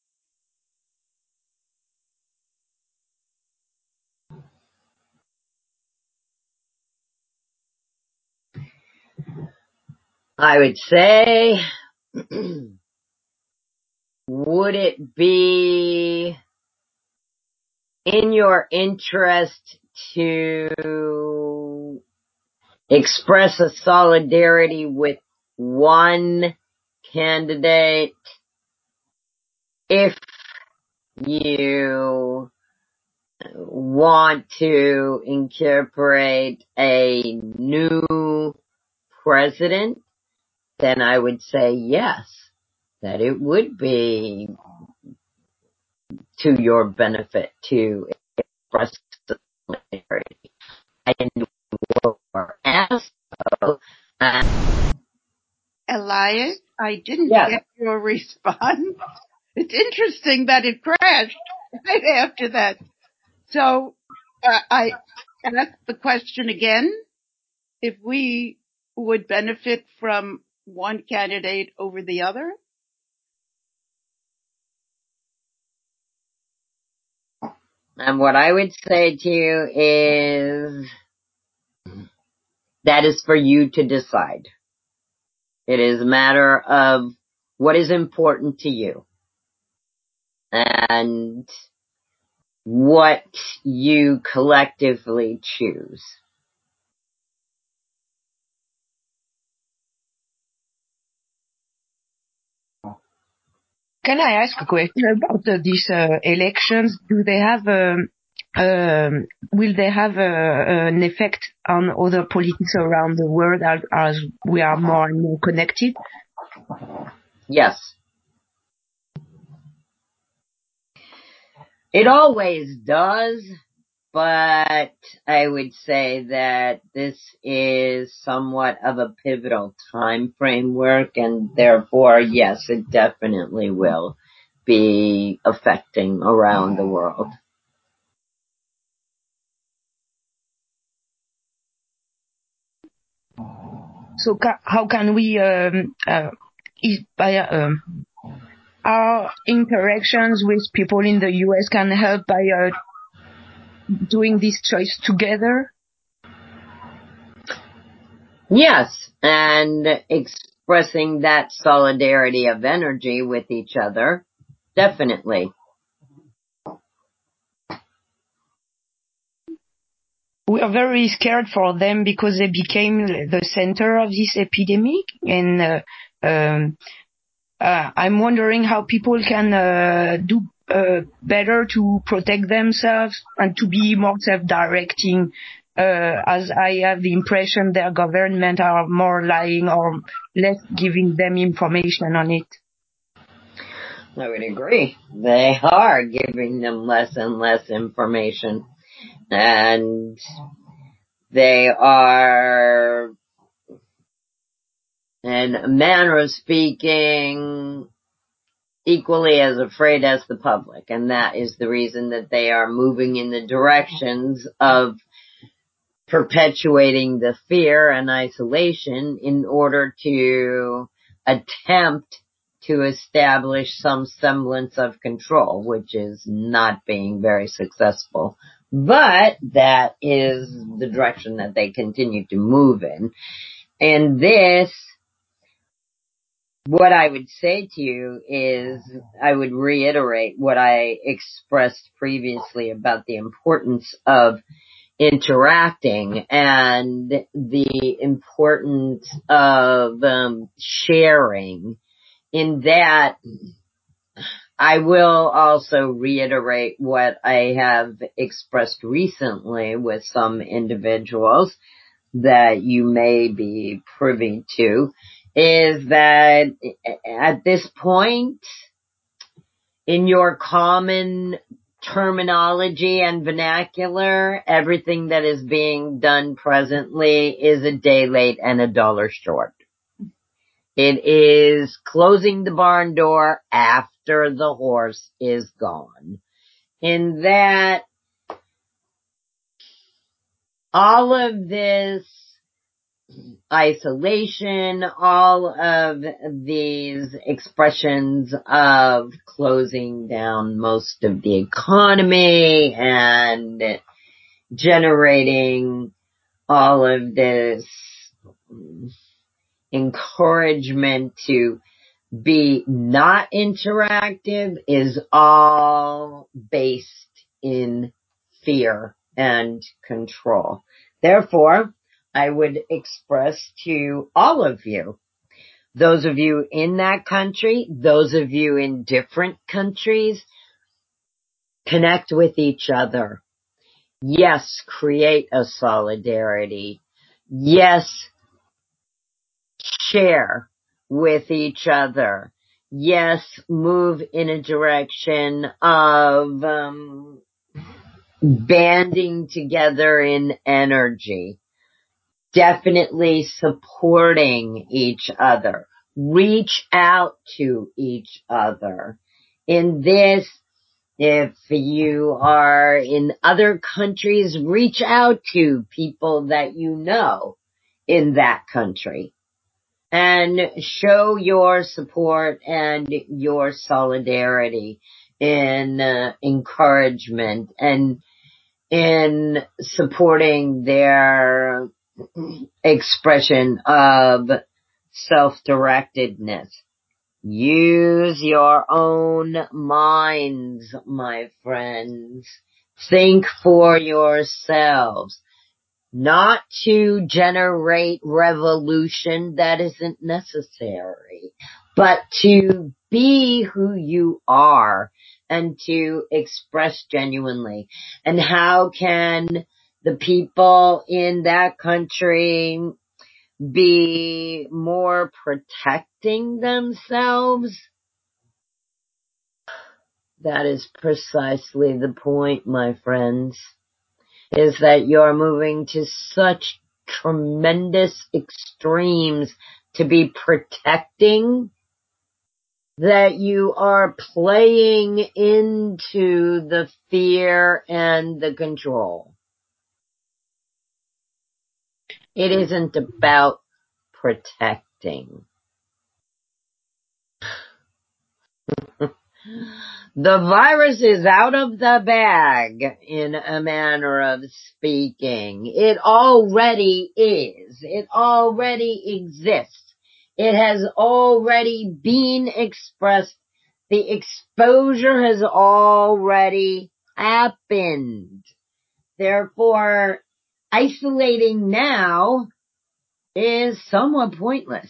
I would say, would it be in your interest to express a solidarity with one candidate if you want to incorporate a new president? Then I would say yes, that it would be to your benefit to express solidarity. And also, uh, Elias, I didn't yes. get your response. It's interesting that it crashed right after that. So uh, I asked the question again, if we would benefit from one candidate over the other. And what I would say to you is that is for you to decide. It is a matter of what is important to you and what you collectively choose. Can I ask a question about uh, these uh, elections? Do they have um, um, will they have uh, an effect on other politics around the world as, as we are more and more connected? Yes. It always does, but I would say that this is somewhat of a pivotal time framework, and therefore, yes, it definitely will be affecting around the world. So ca- how can we, um, uh, is by um, our interactions with people in the U S can help by uh, doing this choice together? Yes, and expressing that solidarity of energy with each other, definitely. We are very scared for them because they became the center of this epidemic, and uh, um, uh, I'm wondering how people can uh, do uh, better to protect themselves and to be more self-directing, uh, as I have the impression their government are more lying or less giving them information on it. I would agree. They are giving them less and less information. And they are, and in a manner of speaking, equally as afraid as the public. And that is the reason that they are moving in the directions of perpetuating the fear and isolation in order to attempt to establish some semblance of control, which is not being very successful. But that is the direction that they continue to move in. And this, what I would say to you is, I would reiterate what I expressed previously about the importance of interacting and the importance of um, sharing. In that, I will also reiterate what I have expressed recently with some individuals that you may be privy to, is that at this point, in your common terminology and vernacular, everything that is being done presently is a day late and a dollar short. It is closing the barn door after the horse is gone. In that, all of this isolation, all of these expressions of closing down most of the economy and generating all of this encouragement to be not interactive is all based in fear and control. Therefore, I would express to all of you, those of you in that country, those of you in different countries, connect with each other. Yes, create a solidarity. Yes, share with each other. Yes, move in a direction of um, banding together in energy. Definitely supporting each other. Reach out to each other. In this, if you are in other countries, reach out to people that you know in that country and show your support and your solidarity in uh, encouragement and in supporting their expression of self-directedness. Use your own minds, my friends. Think for yourselves. Not to generate revolution that isn't necessary, but to be who you are and to express genuinely. And how can the people in that country be more protecting themselves? That is precisely the point, my friends, is that you're moving to such tremendous extremes to be protecting that you are playing into the fear and the control. It isn't about protecting. The virus is out of the bag, in a manner of speaking. It already is. It already exists. It has already been expressed. The exposure has already happened. Therefore, isolating now is somewhat pointless.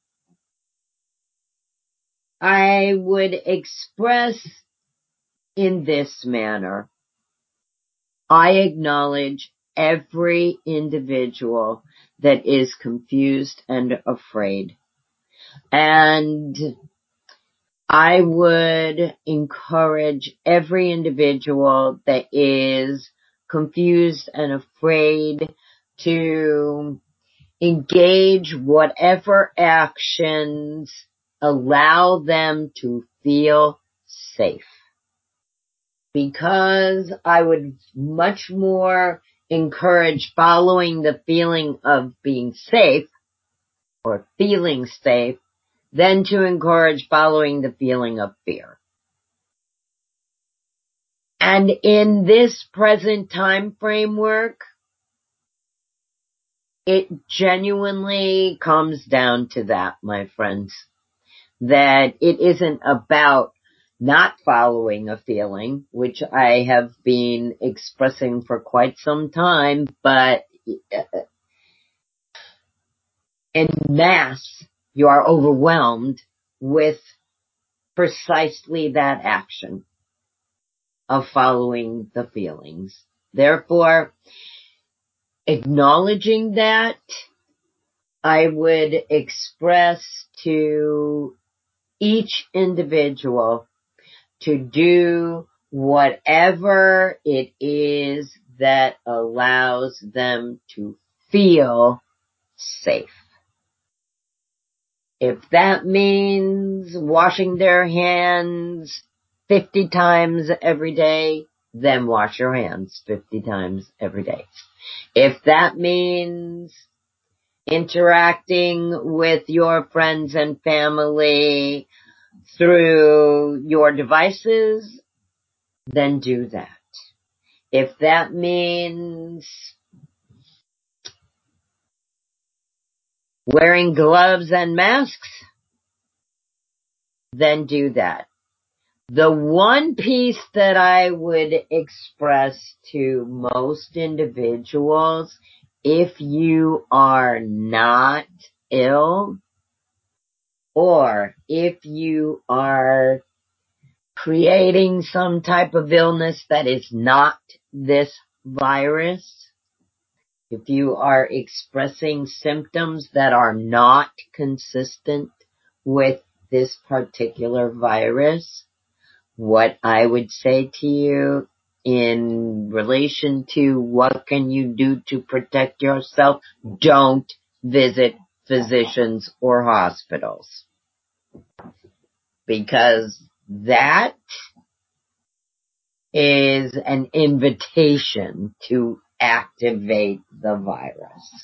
I would express in this manner. I acknowledge every individual that is confused and afraid. And I would encourage every individual that is confused and afraid to engage whatever actions allow them to feel safe. Because I would much more encourage following the feeling of being safe or feeling safe than to encourage following the feeling of fear. And in this present time framework, it genuinely comes down to that, my friends, that it isn't about not following a feeling, which I have been expressing for quite some time, but en masse, you are overwhelmed with precisely that action of following the feelings. Therefore, acknowledging that, I would express to each individual to do whatever it is that allows them to feel safe. If that means washing their hands fifty times every day, then wash your hands fifty times every day. If that means interacting with your friends and family through your devices, then do that. If that means wearing gloves and masks, then do that. The one piece that I would express to most individuals, if you are not ill, or if you are creating some type of illness that is not this virus, if you are expressing symptoms that are not consistent with this particular virus, what I would say to you in relation to what can you do to protect yourself, don't visit physicians or hospitals. Because that is an invitation to activate the virus.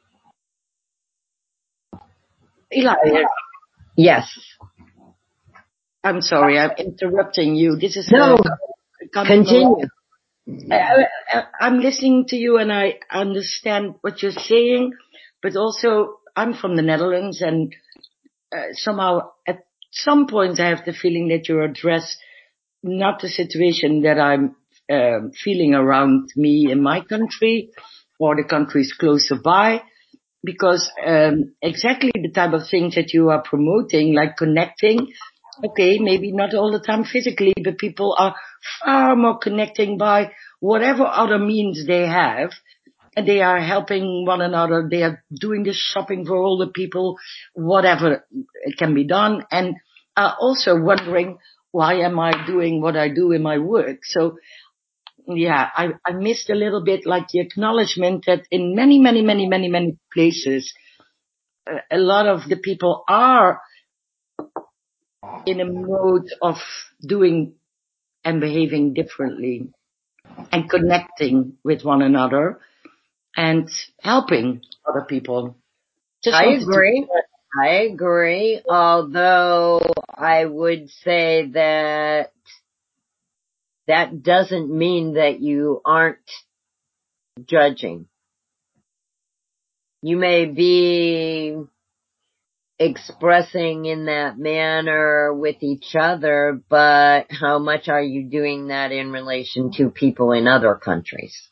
Eli, Yes. I'm sorry, I'm interrupting you. This is No, uh, continue. I, I, I'm listening to you and I understand what you're saying, but also I'm from the Netherlands, and uh, somehow at some point I have the feeling that you address not the situation that I'm um, feeling around me in my country or the countries closer by, because um, exactly the type of things that you are promoting, like connecting, okay, maybe not all the time physically, but people are far more connecting by whatever other means they have, and they are helping one another, they are doing the shopping for all the people, whatever can be done, and are also wondering, why am I doing what I do in my work? So yeah, I, I missed a little bit like the acknowledgement that in many, many, many, many, many places, uh, a lot of the people are in a mode of doing and behaving differently and connecting with one another and helping other people. Just I wanted agree. to... I agree. Although I would say that that doesn't mean that you aren't judging. You may be expressing in that manner with each other, but how much are you doing that in relation to people in other countries?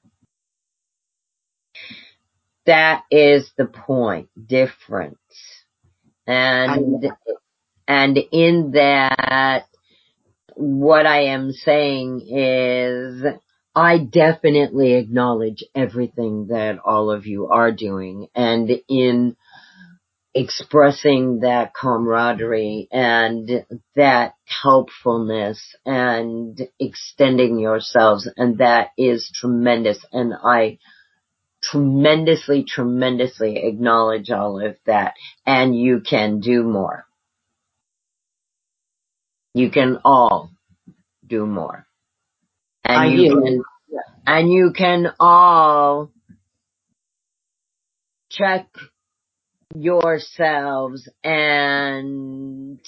That is the point, difference. And, and in that, what I am saying is, I definitely acknowledge everything that all of you are doing, and in expressing that camaraderie and that helpfulness and extending yourselves, and that is tremendous, and I tremendously, tremendously acknowledge all of that, and you can do more. You can all do more. And I you hear can, you. and you can all check yourselves and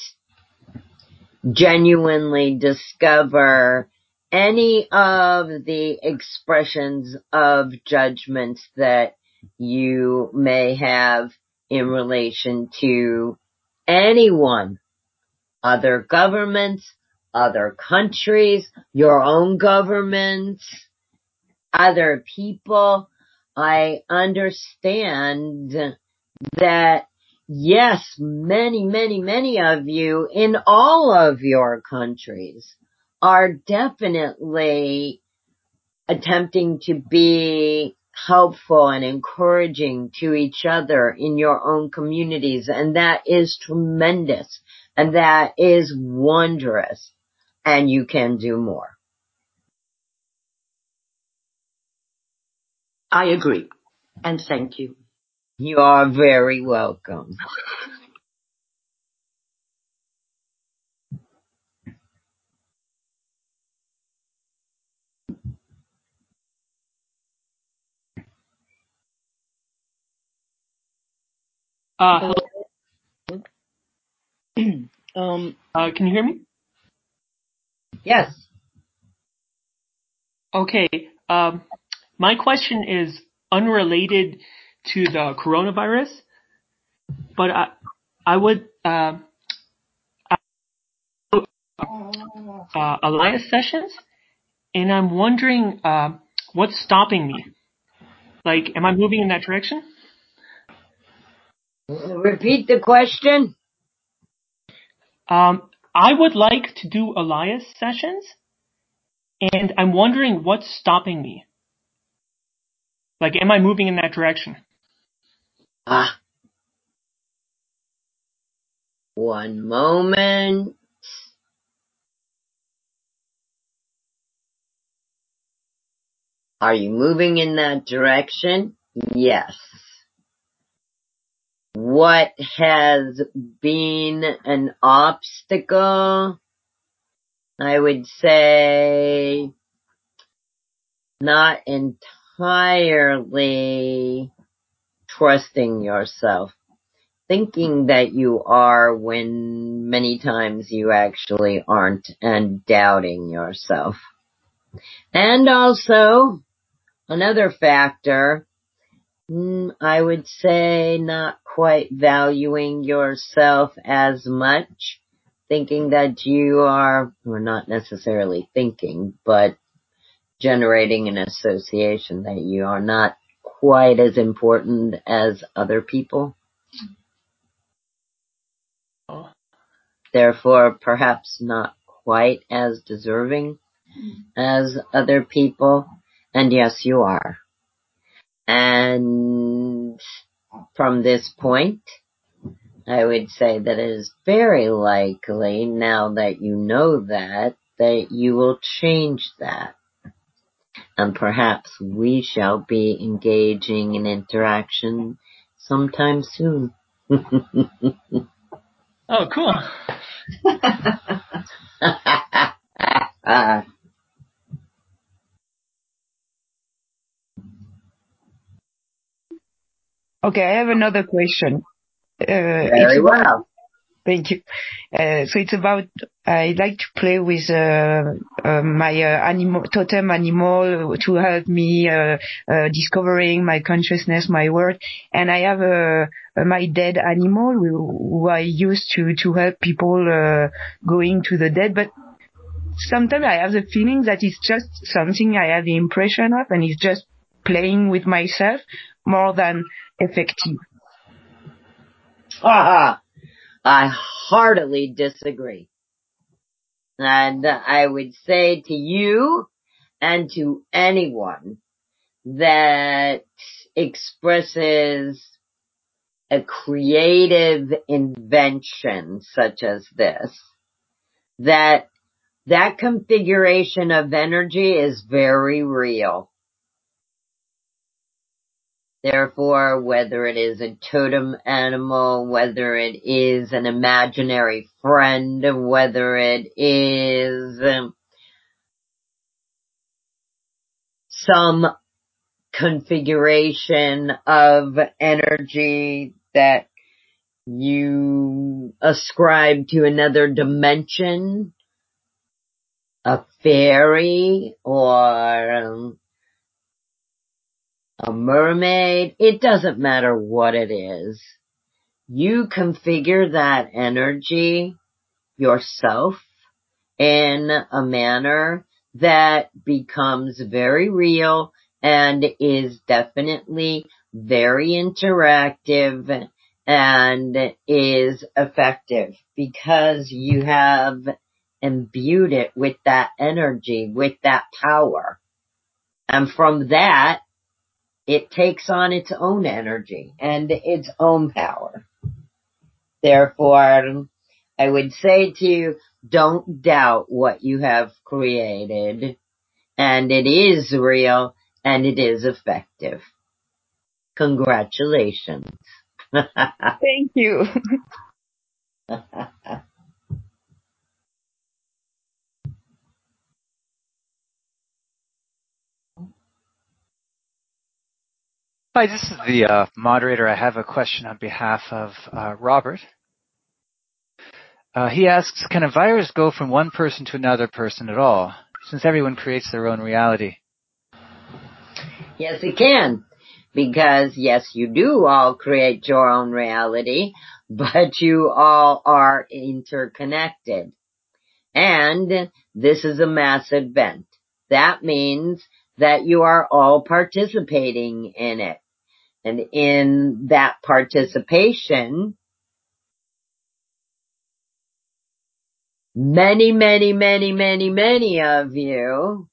genuinely discover any of the expressions of judgments that you may have in relation to anyone, other governments, other countries, your own governments, other people. I understand that, yes, many, many, many of you in all of your countries are definitely attempting to be helpful and encouraging to each other in your own communities, and that is tremendous, and that is wondrous, and you can do more. I agree, and thank you. You are very welcome. Uh, hello. um, Uh, can you hear me? Yes. Okay. Um, my question is unrelated to the coronavirus, but I, I would, uh, uh, Elias sessions, and I'm wondering, uh, what's stopping me? Like, am I moving in that direction? Repeat the question. Um, I would like to do Elias sessions, and I'm wondering what's stopping me. Like, am I moving in that direction? Ah. One moment. Are you moving in that direction? Yes. What has been an obstacle? I would say not entirely trusting yourself. Thinking that you are when many times you actually aren't, and doubting yourself. And also, another factor, I would say not quite valuing yourself as much, thinking that you are, or not necessarily thinking, but generating an association that you are not quite as important as other people. Oh. Therefore, perhaps not quite as deserving as other people. And yes, you are. And from this point, I would say that it is very likely, now that you know that, that you will change that. And perhaps we shall be engaging in interaction sometime soon. Oh, cool. Okay, I have another question. Uh, Very it's about, well. Thank you. Uh, so it's about, I like to play with uh, uh, my uh, animal, totem animal to help me uh, uh, discovering my consciousness, my world. And I have uh, uh, my dead animal who, who I used to, to help people uh, going to the dead. But sometimes I have the feeling that it's just something I have the impression of, and it's just playing with myself more than effective. I heartily disagree. And I would say to you and to anyone that expresses a creative invention such as this, that that configuration of energy is very real. Therefore, whether it is a totem animal, whether it is an imaginary friend, whether it is um, some configuration of energy that you ascribe to another dimension, a fairy or um, a mermaid, it doesn't matter what it is. You configure that energy yourself in a manner that becomes very real and is definitely very interactive and is effective because you have imbued it with that energy, with that power. And from that, it takes on its own energy and its own power. Therefore, I would say to you, don't doubt what you have created. And it is real and it is effective. Congratulations. Thank you. Hi, this is the uh, moderator. I have a question on behalf of uh, Robert. Uh, he asks, can a virus go from one person to another person at all, since everyone creates their own reality? Yes, it can. Because, yes, you do all create your own reality, but you all are interconnected. And this is a mass event. That means that you are all participating in it. And in that participation, many, many, many, many, many of you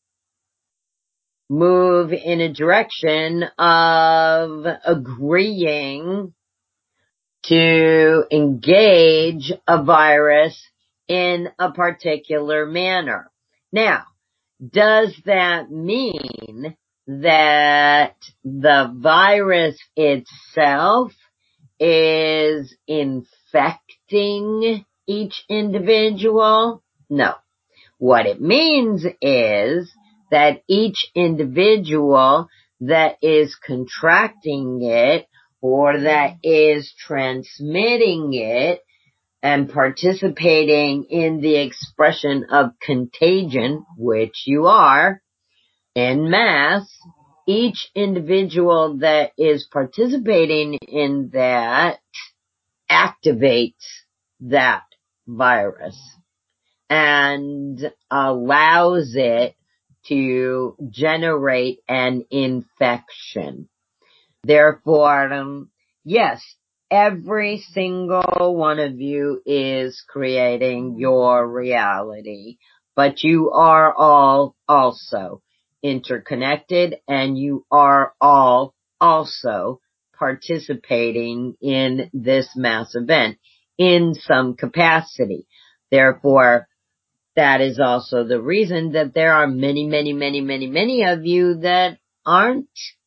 move in a direction of agreeing to engage a virus in a particular manner. Now, does that mean that the virus itself is infecting each individual? No. What it means is that each individual that is contracting it or that is transmitting it and participating in the expression of contagion, which you are, en masse, each individual that is participating in that activates that virus and allows it to generate an infection. Therefore, um, yes, every single one of you is creating your reality, but you are all also interconnected and you are all also participating in this mass event in some capacity. Therefore, that is also the reason that there are many, many, many, many, many of you that aren't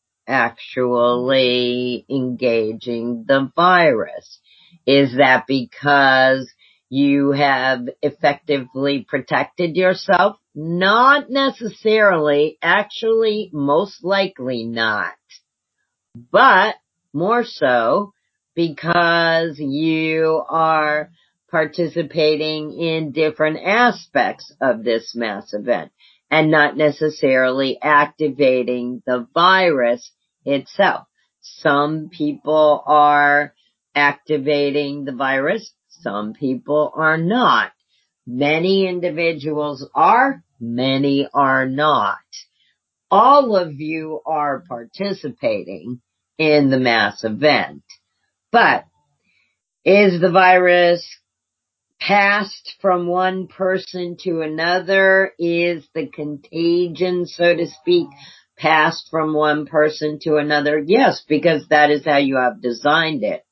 actually engaging the virus. Is that because you have effectively protected yourself? Not necessarily. Actually, most likely not. But more so because you are participating in different aspects of this mass event and not necessarily activating the virus itself. Some people are activating the virus, some people are not. Many individuals are, many are not. All of you are participating in the mass event. But is the virus passed from one person to another? Is the contagion, so to speak, passed from one person to another? Yes, because that is how you have designed it.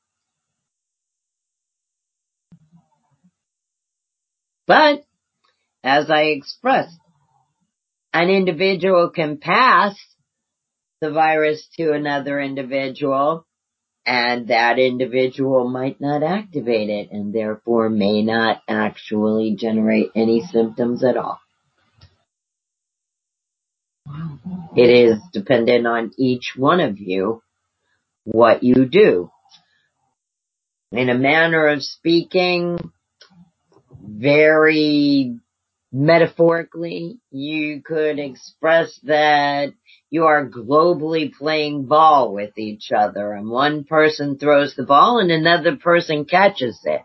But, as I expressed, an individual can pass the virus to another individual, and that individual might not activate it and therefore may not actually generate any symptoms at all. It is dependent on each one of you what you do. In a manner of speaking, very metaphorically, you could express that you are globally playing ball with each other, and one person throws the ball and another person catches it.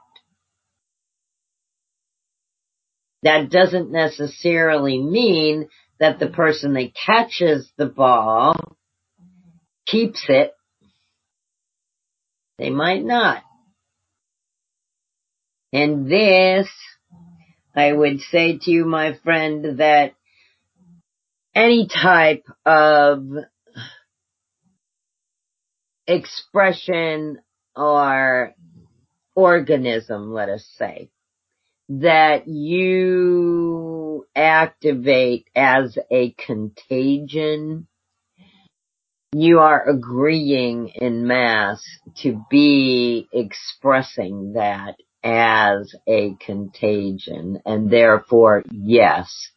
That doesn't necessarily mean that the person that catches the ball keeps it. They might not. And this, I would say to you, my friend, that any type of expression or organism, let us say, that you activate as a contagion, you are agreeing in mass to be expressing that as a contagion, and therefore, yes,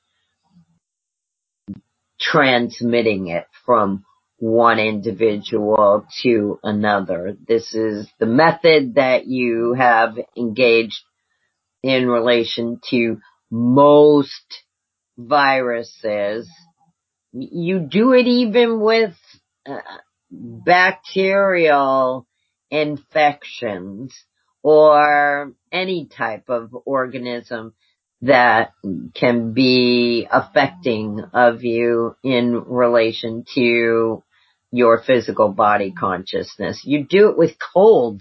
transmitting it from one individual to another. This is the method that you have engaged in relation to most viruses. You do it even with uh, bacterial infections or any type of organism that can be affecting of you in relation to your physical body consciousness. You do it with colds.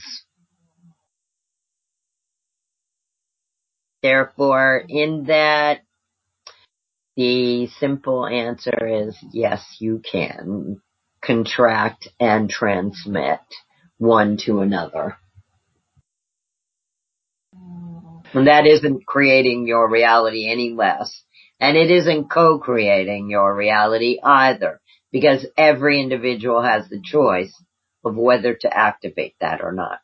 Therefore, in that, the simple answer is yes, you can contract and transmit one to another. And that isn't creating your reality any less. And it isn't co-creating your reality either, because every individual has the choice of whether to activate that or not.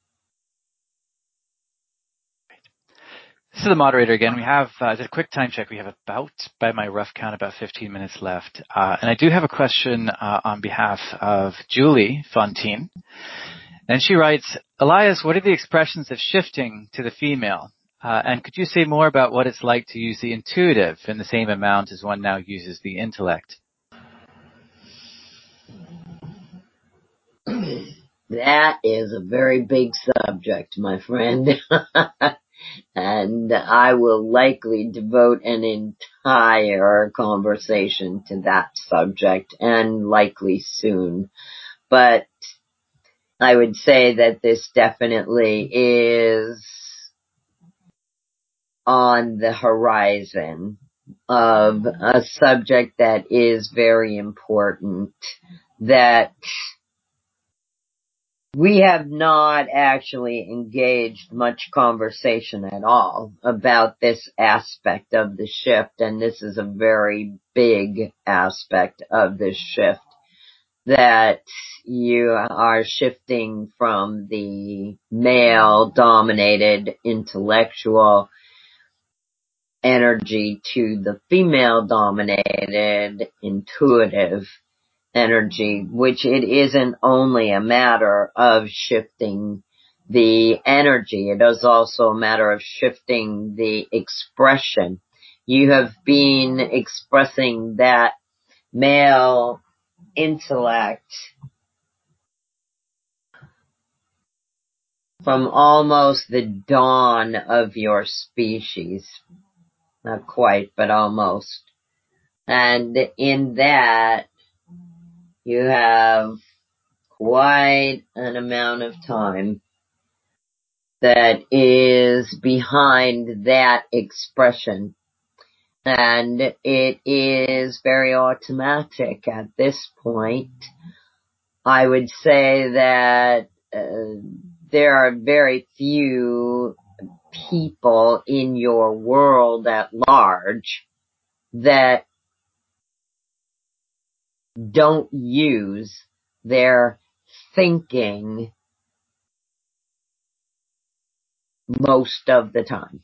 This is the moderator again. We have, uh, as a quick time check, we have about, by my rough count, about fifteen minutes left. Uh, and I do have a question uh, on behalf of Julie Fontaine. And she writes, Elias, what are the expressions of shifting to the female? Uh, and could you say more about what it's like to use the intuitive in the same amount as one now uses the intellect? That is a very big subject, my friend. And I will likely devote an entire conversation to that subject, and likely soon. But I would say that this definitely is on the horizon of a subject that is very important, that we have not actually engaged much conversation at all about this aspect of the shift, and this is a very big aspect of this shift, that you are shifting from the male-dominated intellectual energy to the female-dominated intuitive energy, which it isn't only a matter of shifting the energy, it is also a matter of shifting the expression. You have been expressing that male intellect from almost the dawn of your species. Not quite, but almost. And in that, you have quite an amount of time that is behind that expression. And it is very automatic at this point. I would say that uh, there are very few people in your world at large that don't use their thinking most of the time.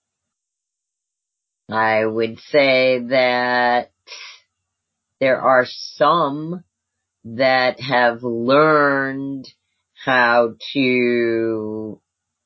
I would say that there are some that have learned how to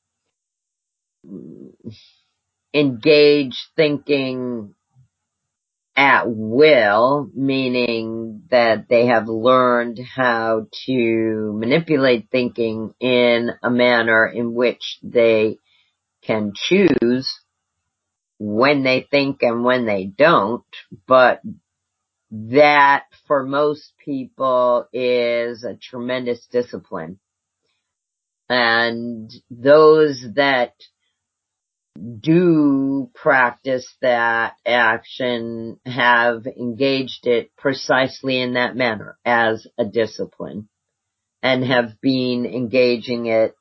engage thinking at will, meaning that they have learned how to manipulate thinking in a manner in which they can choose when they think and when they don't, but that for most people is a tremendous discipline. And those that do practice that action have engaged it precisely in that manner as a discipline and have been engaging it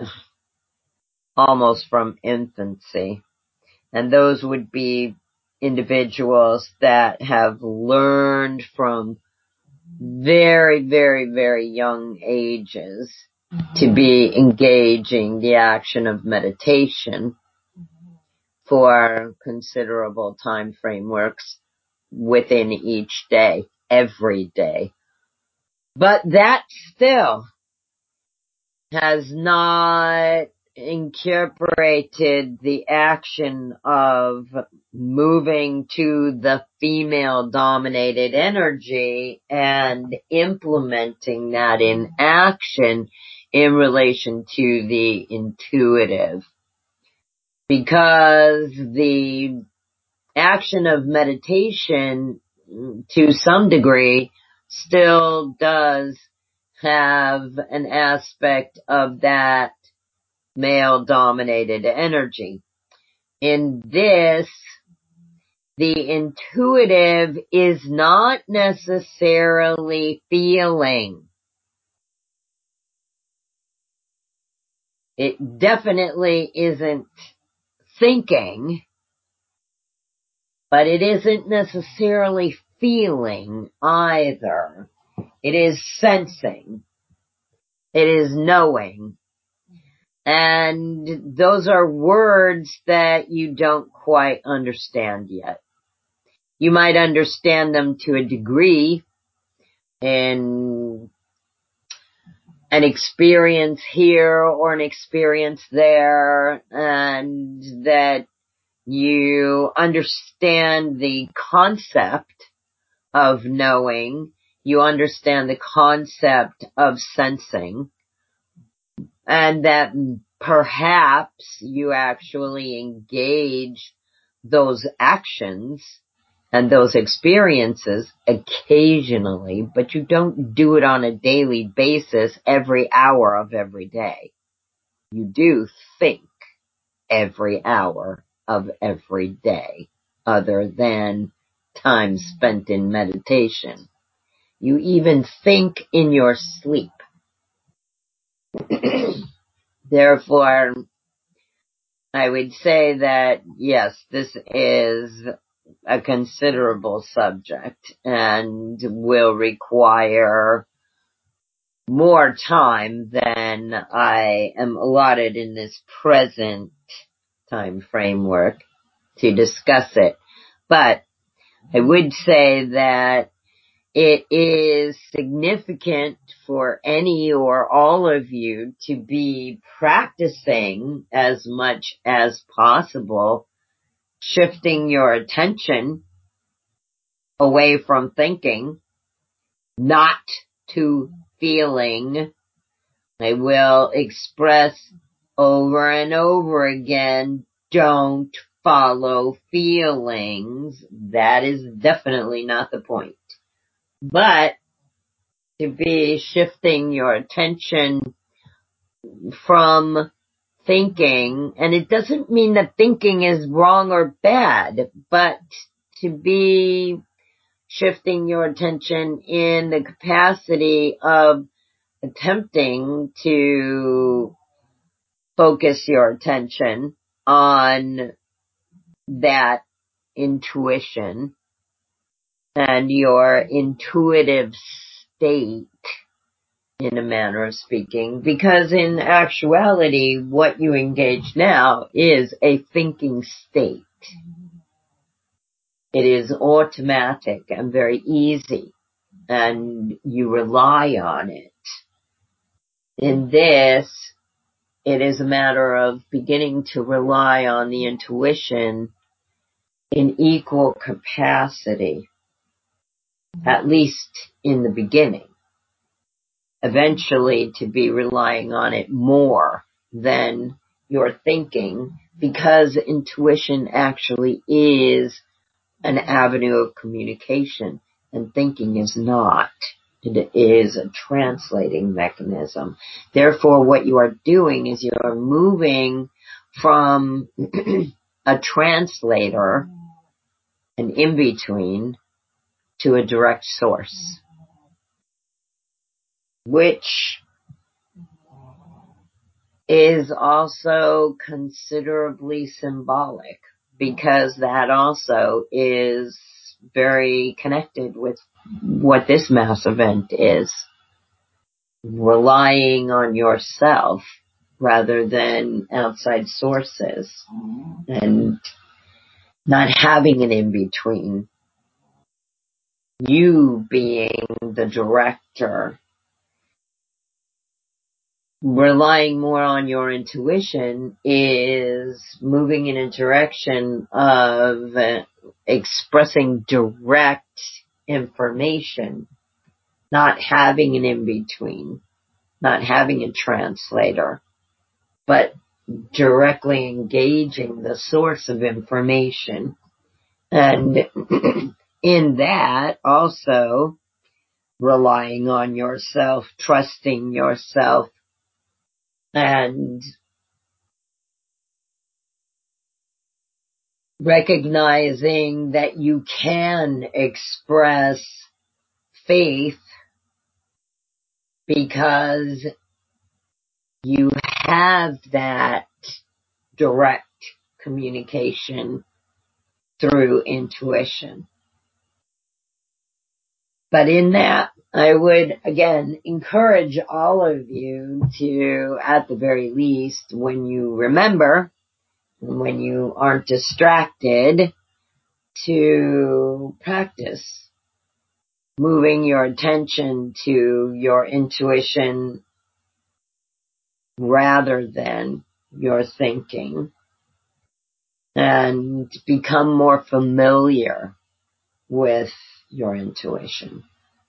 almost from infancy. And those would be individuals that have learned from very, very, very young ages to be engaging the action of meditation for considerable time frameworks within each day, every day. But that still has not incorporated the action of moving to the female-dominated energy and implementing that in action in relation to the intuitive. Because the action of meditation, to some degree, still does have an aspect of that male-dominated energy. In this, the intuitive is not necessarily feeling. It definitely isn't thinking, but it isn't necessarily feeling either. It is sensing. It is knowing. And those are words that you don't quite understand yet. You might understand them to a degree in an experience here or an experience there, and that you understand the concept of knowing, you understand the concept of sensing, and that perhaps you actually engage those actions and those experiences occasionally, but you don't do it on a daily basis every hour of every day. You do think every hour of every day, other than time spent in meditation. You even think in your sleep. Therefore, I would say that, yes, this is a considerable subject and will require more time than I am allotted in this present time framework to discuss it. But I would say that it is significant for any or all of you to be practicing as much as possible, shifting your attention away from thinking, not to feeling. I will express over and over again, don't follow feelings. That is definitely not the point. But to be shifting your attention from thinking, and it doesn't mean that thinking is wrong or bad, but to be shifting your attention in the capacity of attempting to focus your attention on that intuition and your intuitive state, in a manner of speaking, because in actuality, what you engage now is a thinking state. It is automatic and very easy, and you rely on it. In this, it is a matter of beginning to rely on the intuition in equal capacity, at least in the beginning. Eventually to be relying on it more than your thinking, because intuition actually is an avenue of communication and thinking is not. It is a translating mechanism. Therefore, what you are doing is you are moving from a translator, an in-between, to a direct source, which is also considerably symbolic, because that also is very connected with what this mass event is. Relying on yourself rather than outside sources, and not having an in-between. You being the director, relying more on your intuition is moving in a direction of uh, expressing direct information, not having an in-between, not having a translator, but directly engaging the source of information. And in that, also relying on yourself, trusting yourself, and recognizing that you can express faith because you have that direct communication through intuition. But in that, I would, again, encourage all of you to, at the very least, when you remember, when you aren't distracted, to practice moving your attention to your intuition rather than your thinking, and become more familiar with your intuition.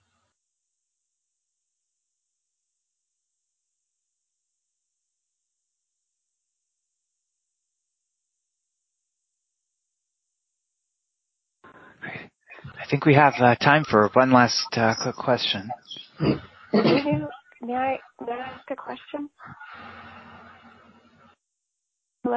I think we have uh, time for one last uh, quick question. May I, may I ask a question? Hello?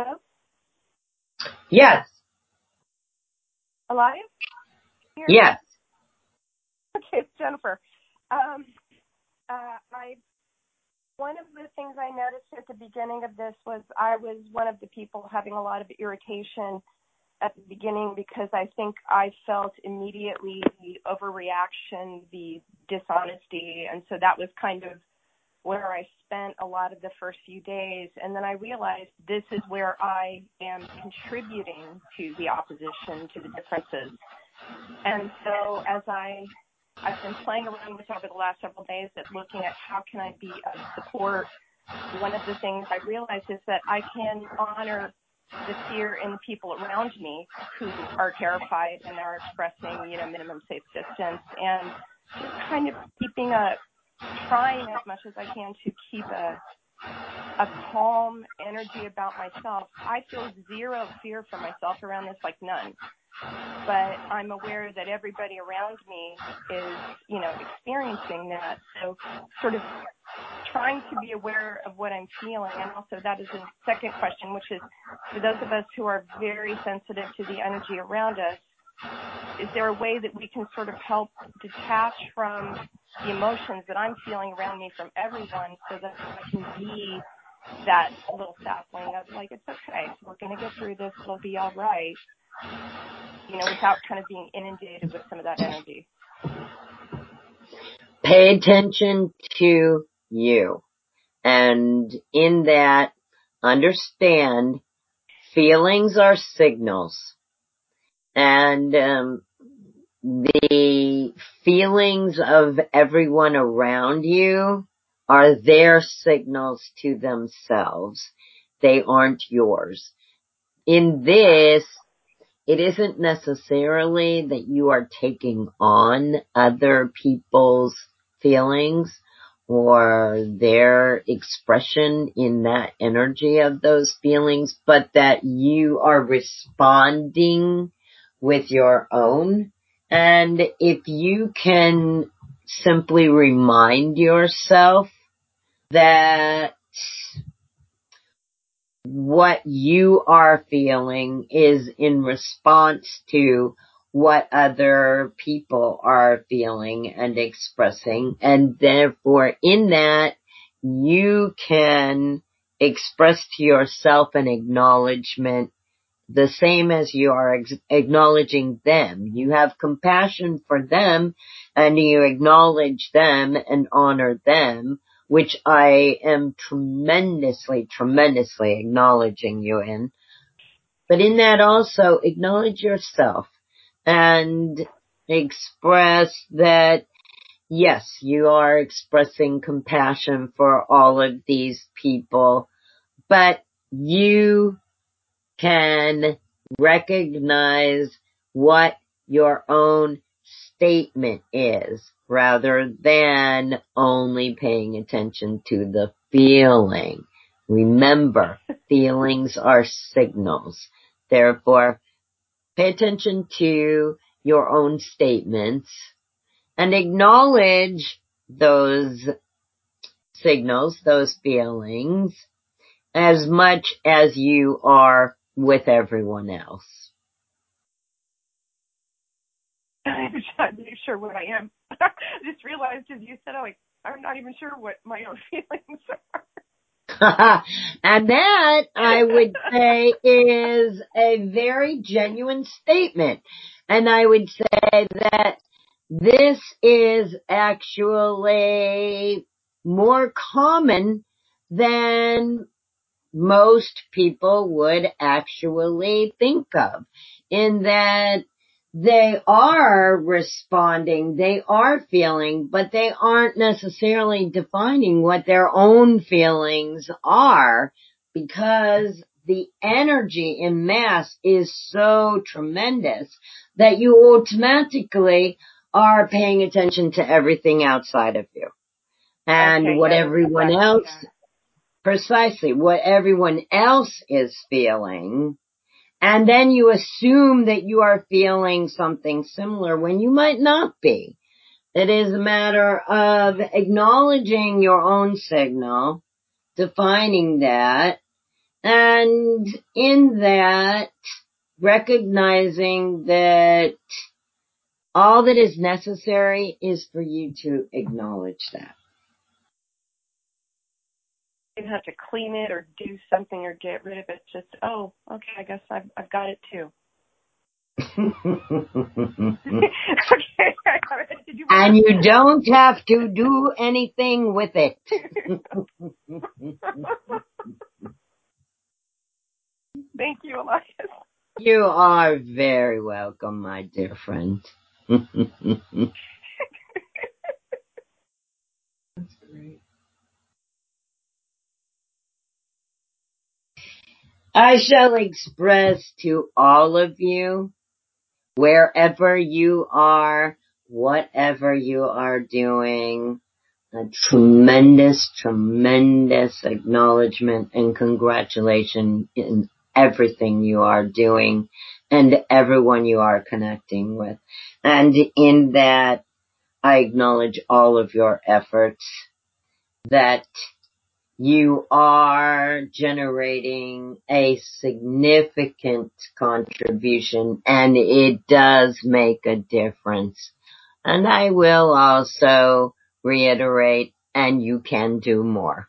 Yes. Alive? Yes. Okay, it's Jennifer. Um, uh, I one of the things I noticed at the beginning of this was I was one of the people having a lot of irritation at the beginning, because I think I felt immediately the overreaction, the dishonesty, and so that was kind of where I spent a lot of the first few days. And then I realized this is where I am contributing to the opposition, to the differences. And so as I, I've been playing around with over the last several days at looking at how can I be of support, one of the things I realized is that I can honor the fear in the people around me who are terrified and are expressing, you know, minimum safe distance, and just kind of keeping a, trying as much as I can to keep a, a calm energy about myself. I feel zero fear for myself around this, like none. But I'm aware that everybody around me is, you know, experiencing that. So sort of trying to be aware of what I'm feeling. And also that is a second question, which is for those of us who are very sensitive to the energy around us, is there a way that we can sort of help detach from the emotions that I'm feeling around me from everyone, so that I can be that little sapling of like, it's okay, we're going to get through this, it'll be all right. you know, without kind of being inundated with some of that energy. Pay attention to you. And in that, understand feelings are signals. And um, the feelings of everyone around you are their signals to themselves. They aren't yours. In this, it isn't necessarily that you are taking on other people's feelings or their expression in that energy of those feelings, but that you are responding with your own. And if you can simply remind yourself that what you are feeling is in response to what other people are feeling and expressing, and therefore in that you can express to yourself an acknowledgement the same as you are ex- acknowledging them. You have compassion for them and you acknowledge them and honor them, which I am tremendously, tremendously acknowledging you in. But in that also acknowledge yourself and express that, yes, you are expressing compassion for all of these people, but you can recognize what your own statement is rather than only paying attention to the feeling. Remember, feelings are signals. Therefore, pay attention to your own statements and acknowledge those signals, those feelings, as much as you are with everyone else. I'm not really sure what I am. I just realized as you said, oh, like, I'm not even sure what my own feelings are. And that, I would say, is a very genuine statement. And I would say that this is actually more common than most people would actually think of, in that they are responding, they are feeling, but they aren't necessarily defining what their own feelings are, because the energy in mass is so tremendous that you automatically are paying attention to everything outside of you. And okay, what yeah, everyone exactly, else yeah. Precisely what everyone else is feeling, and then you assume that you are feeling something similar when you might not be. It is a matter of acknowledging your own signal, defining that, and in that, recognizing that all that is necessary is for you to acknowledge that. You don't have to clean it or do something or get rid of it. Just, oh, okay, I guess I've, I've got it too. Okay. Did you And you don't have to do anything with it. Thank you, Elias. You are very welcome, my dear friend. That's great. I shall express to all of you, wherever you are, whatever you are doing, a tremendous, tremendous acknowledgement and congratulations in everything you are doing and everyone you are connecting with. And in that, I acknowledge all of your efforts, that you are generating a significant contribution, and it does make a difference. And I will also reiterate, and you can do more.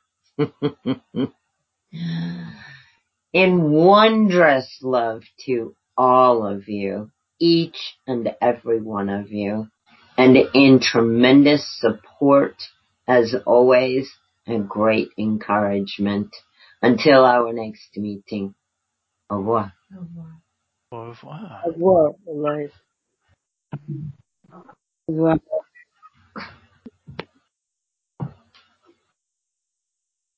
In wondrous love to all of you, each and every one of you, and in tremendous support as always and great encouragement. Until our next meeting. Au revoir. Au revoir. Au revoir, Elias. Au revoir.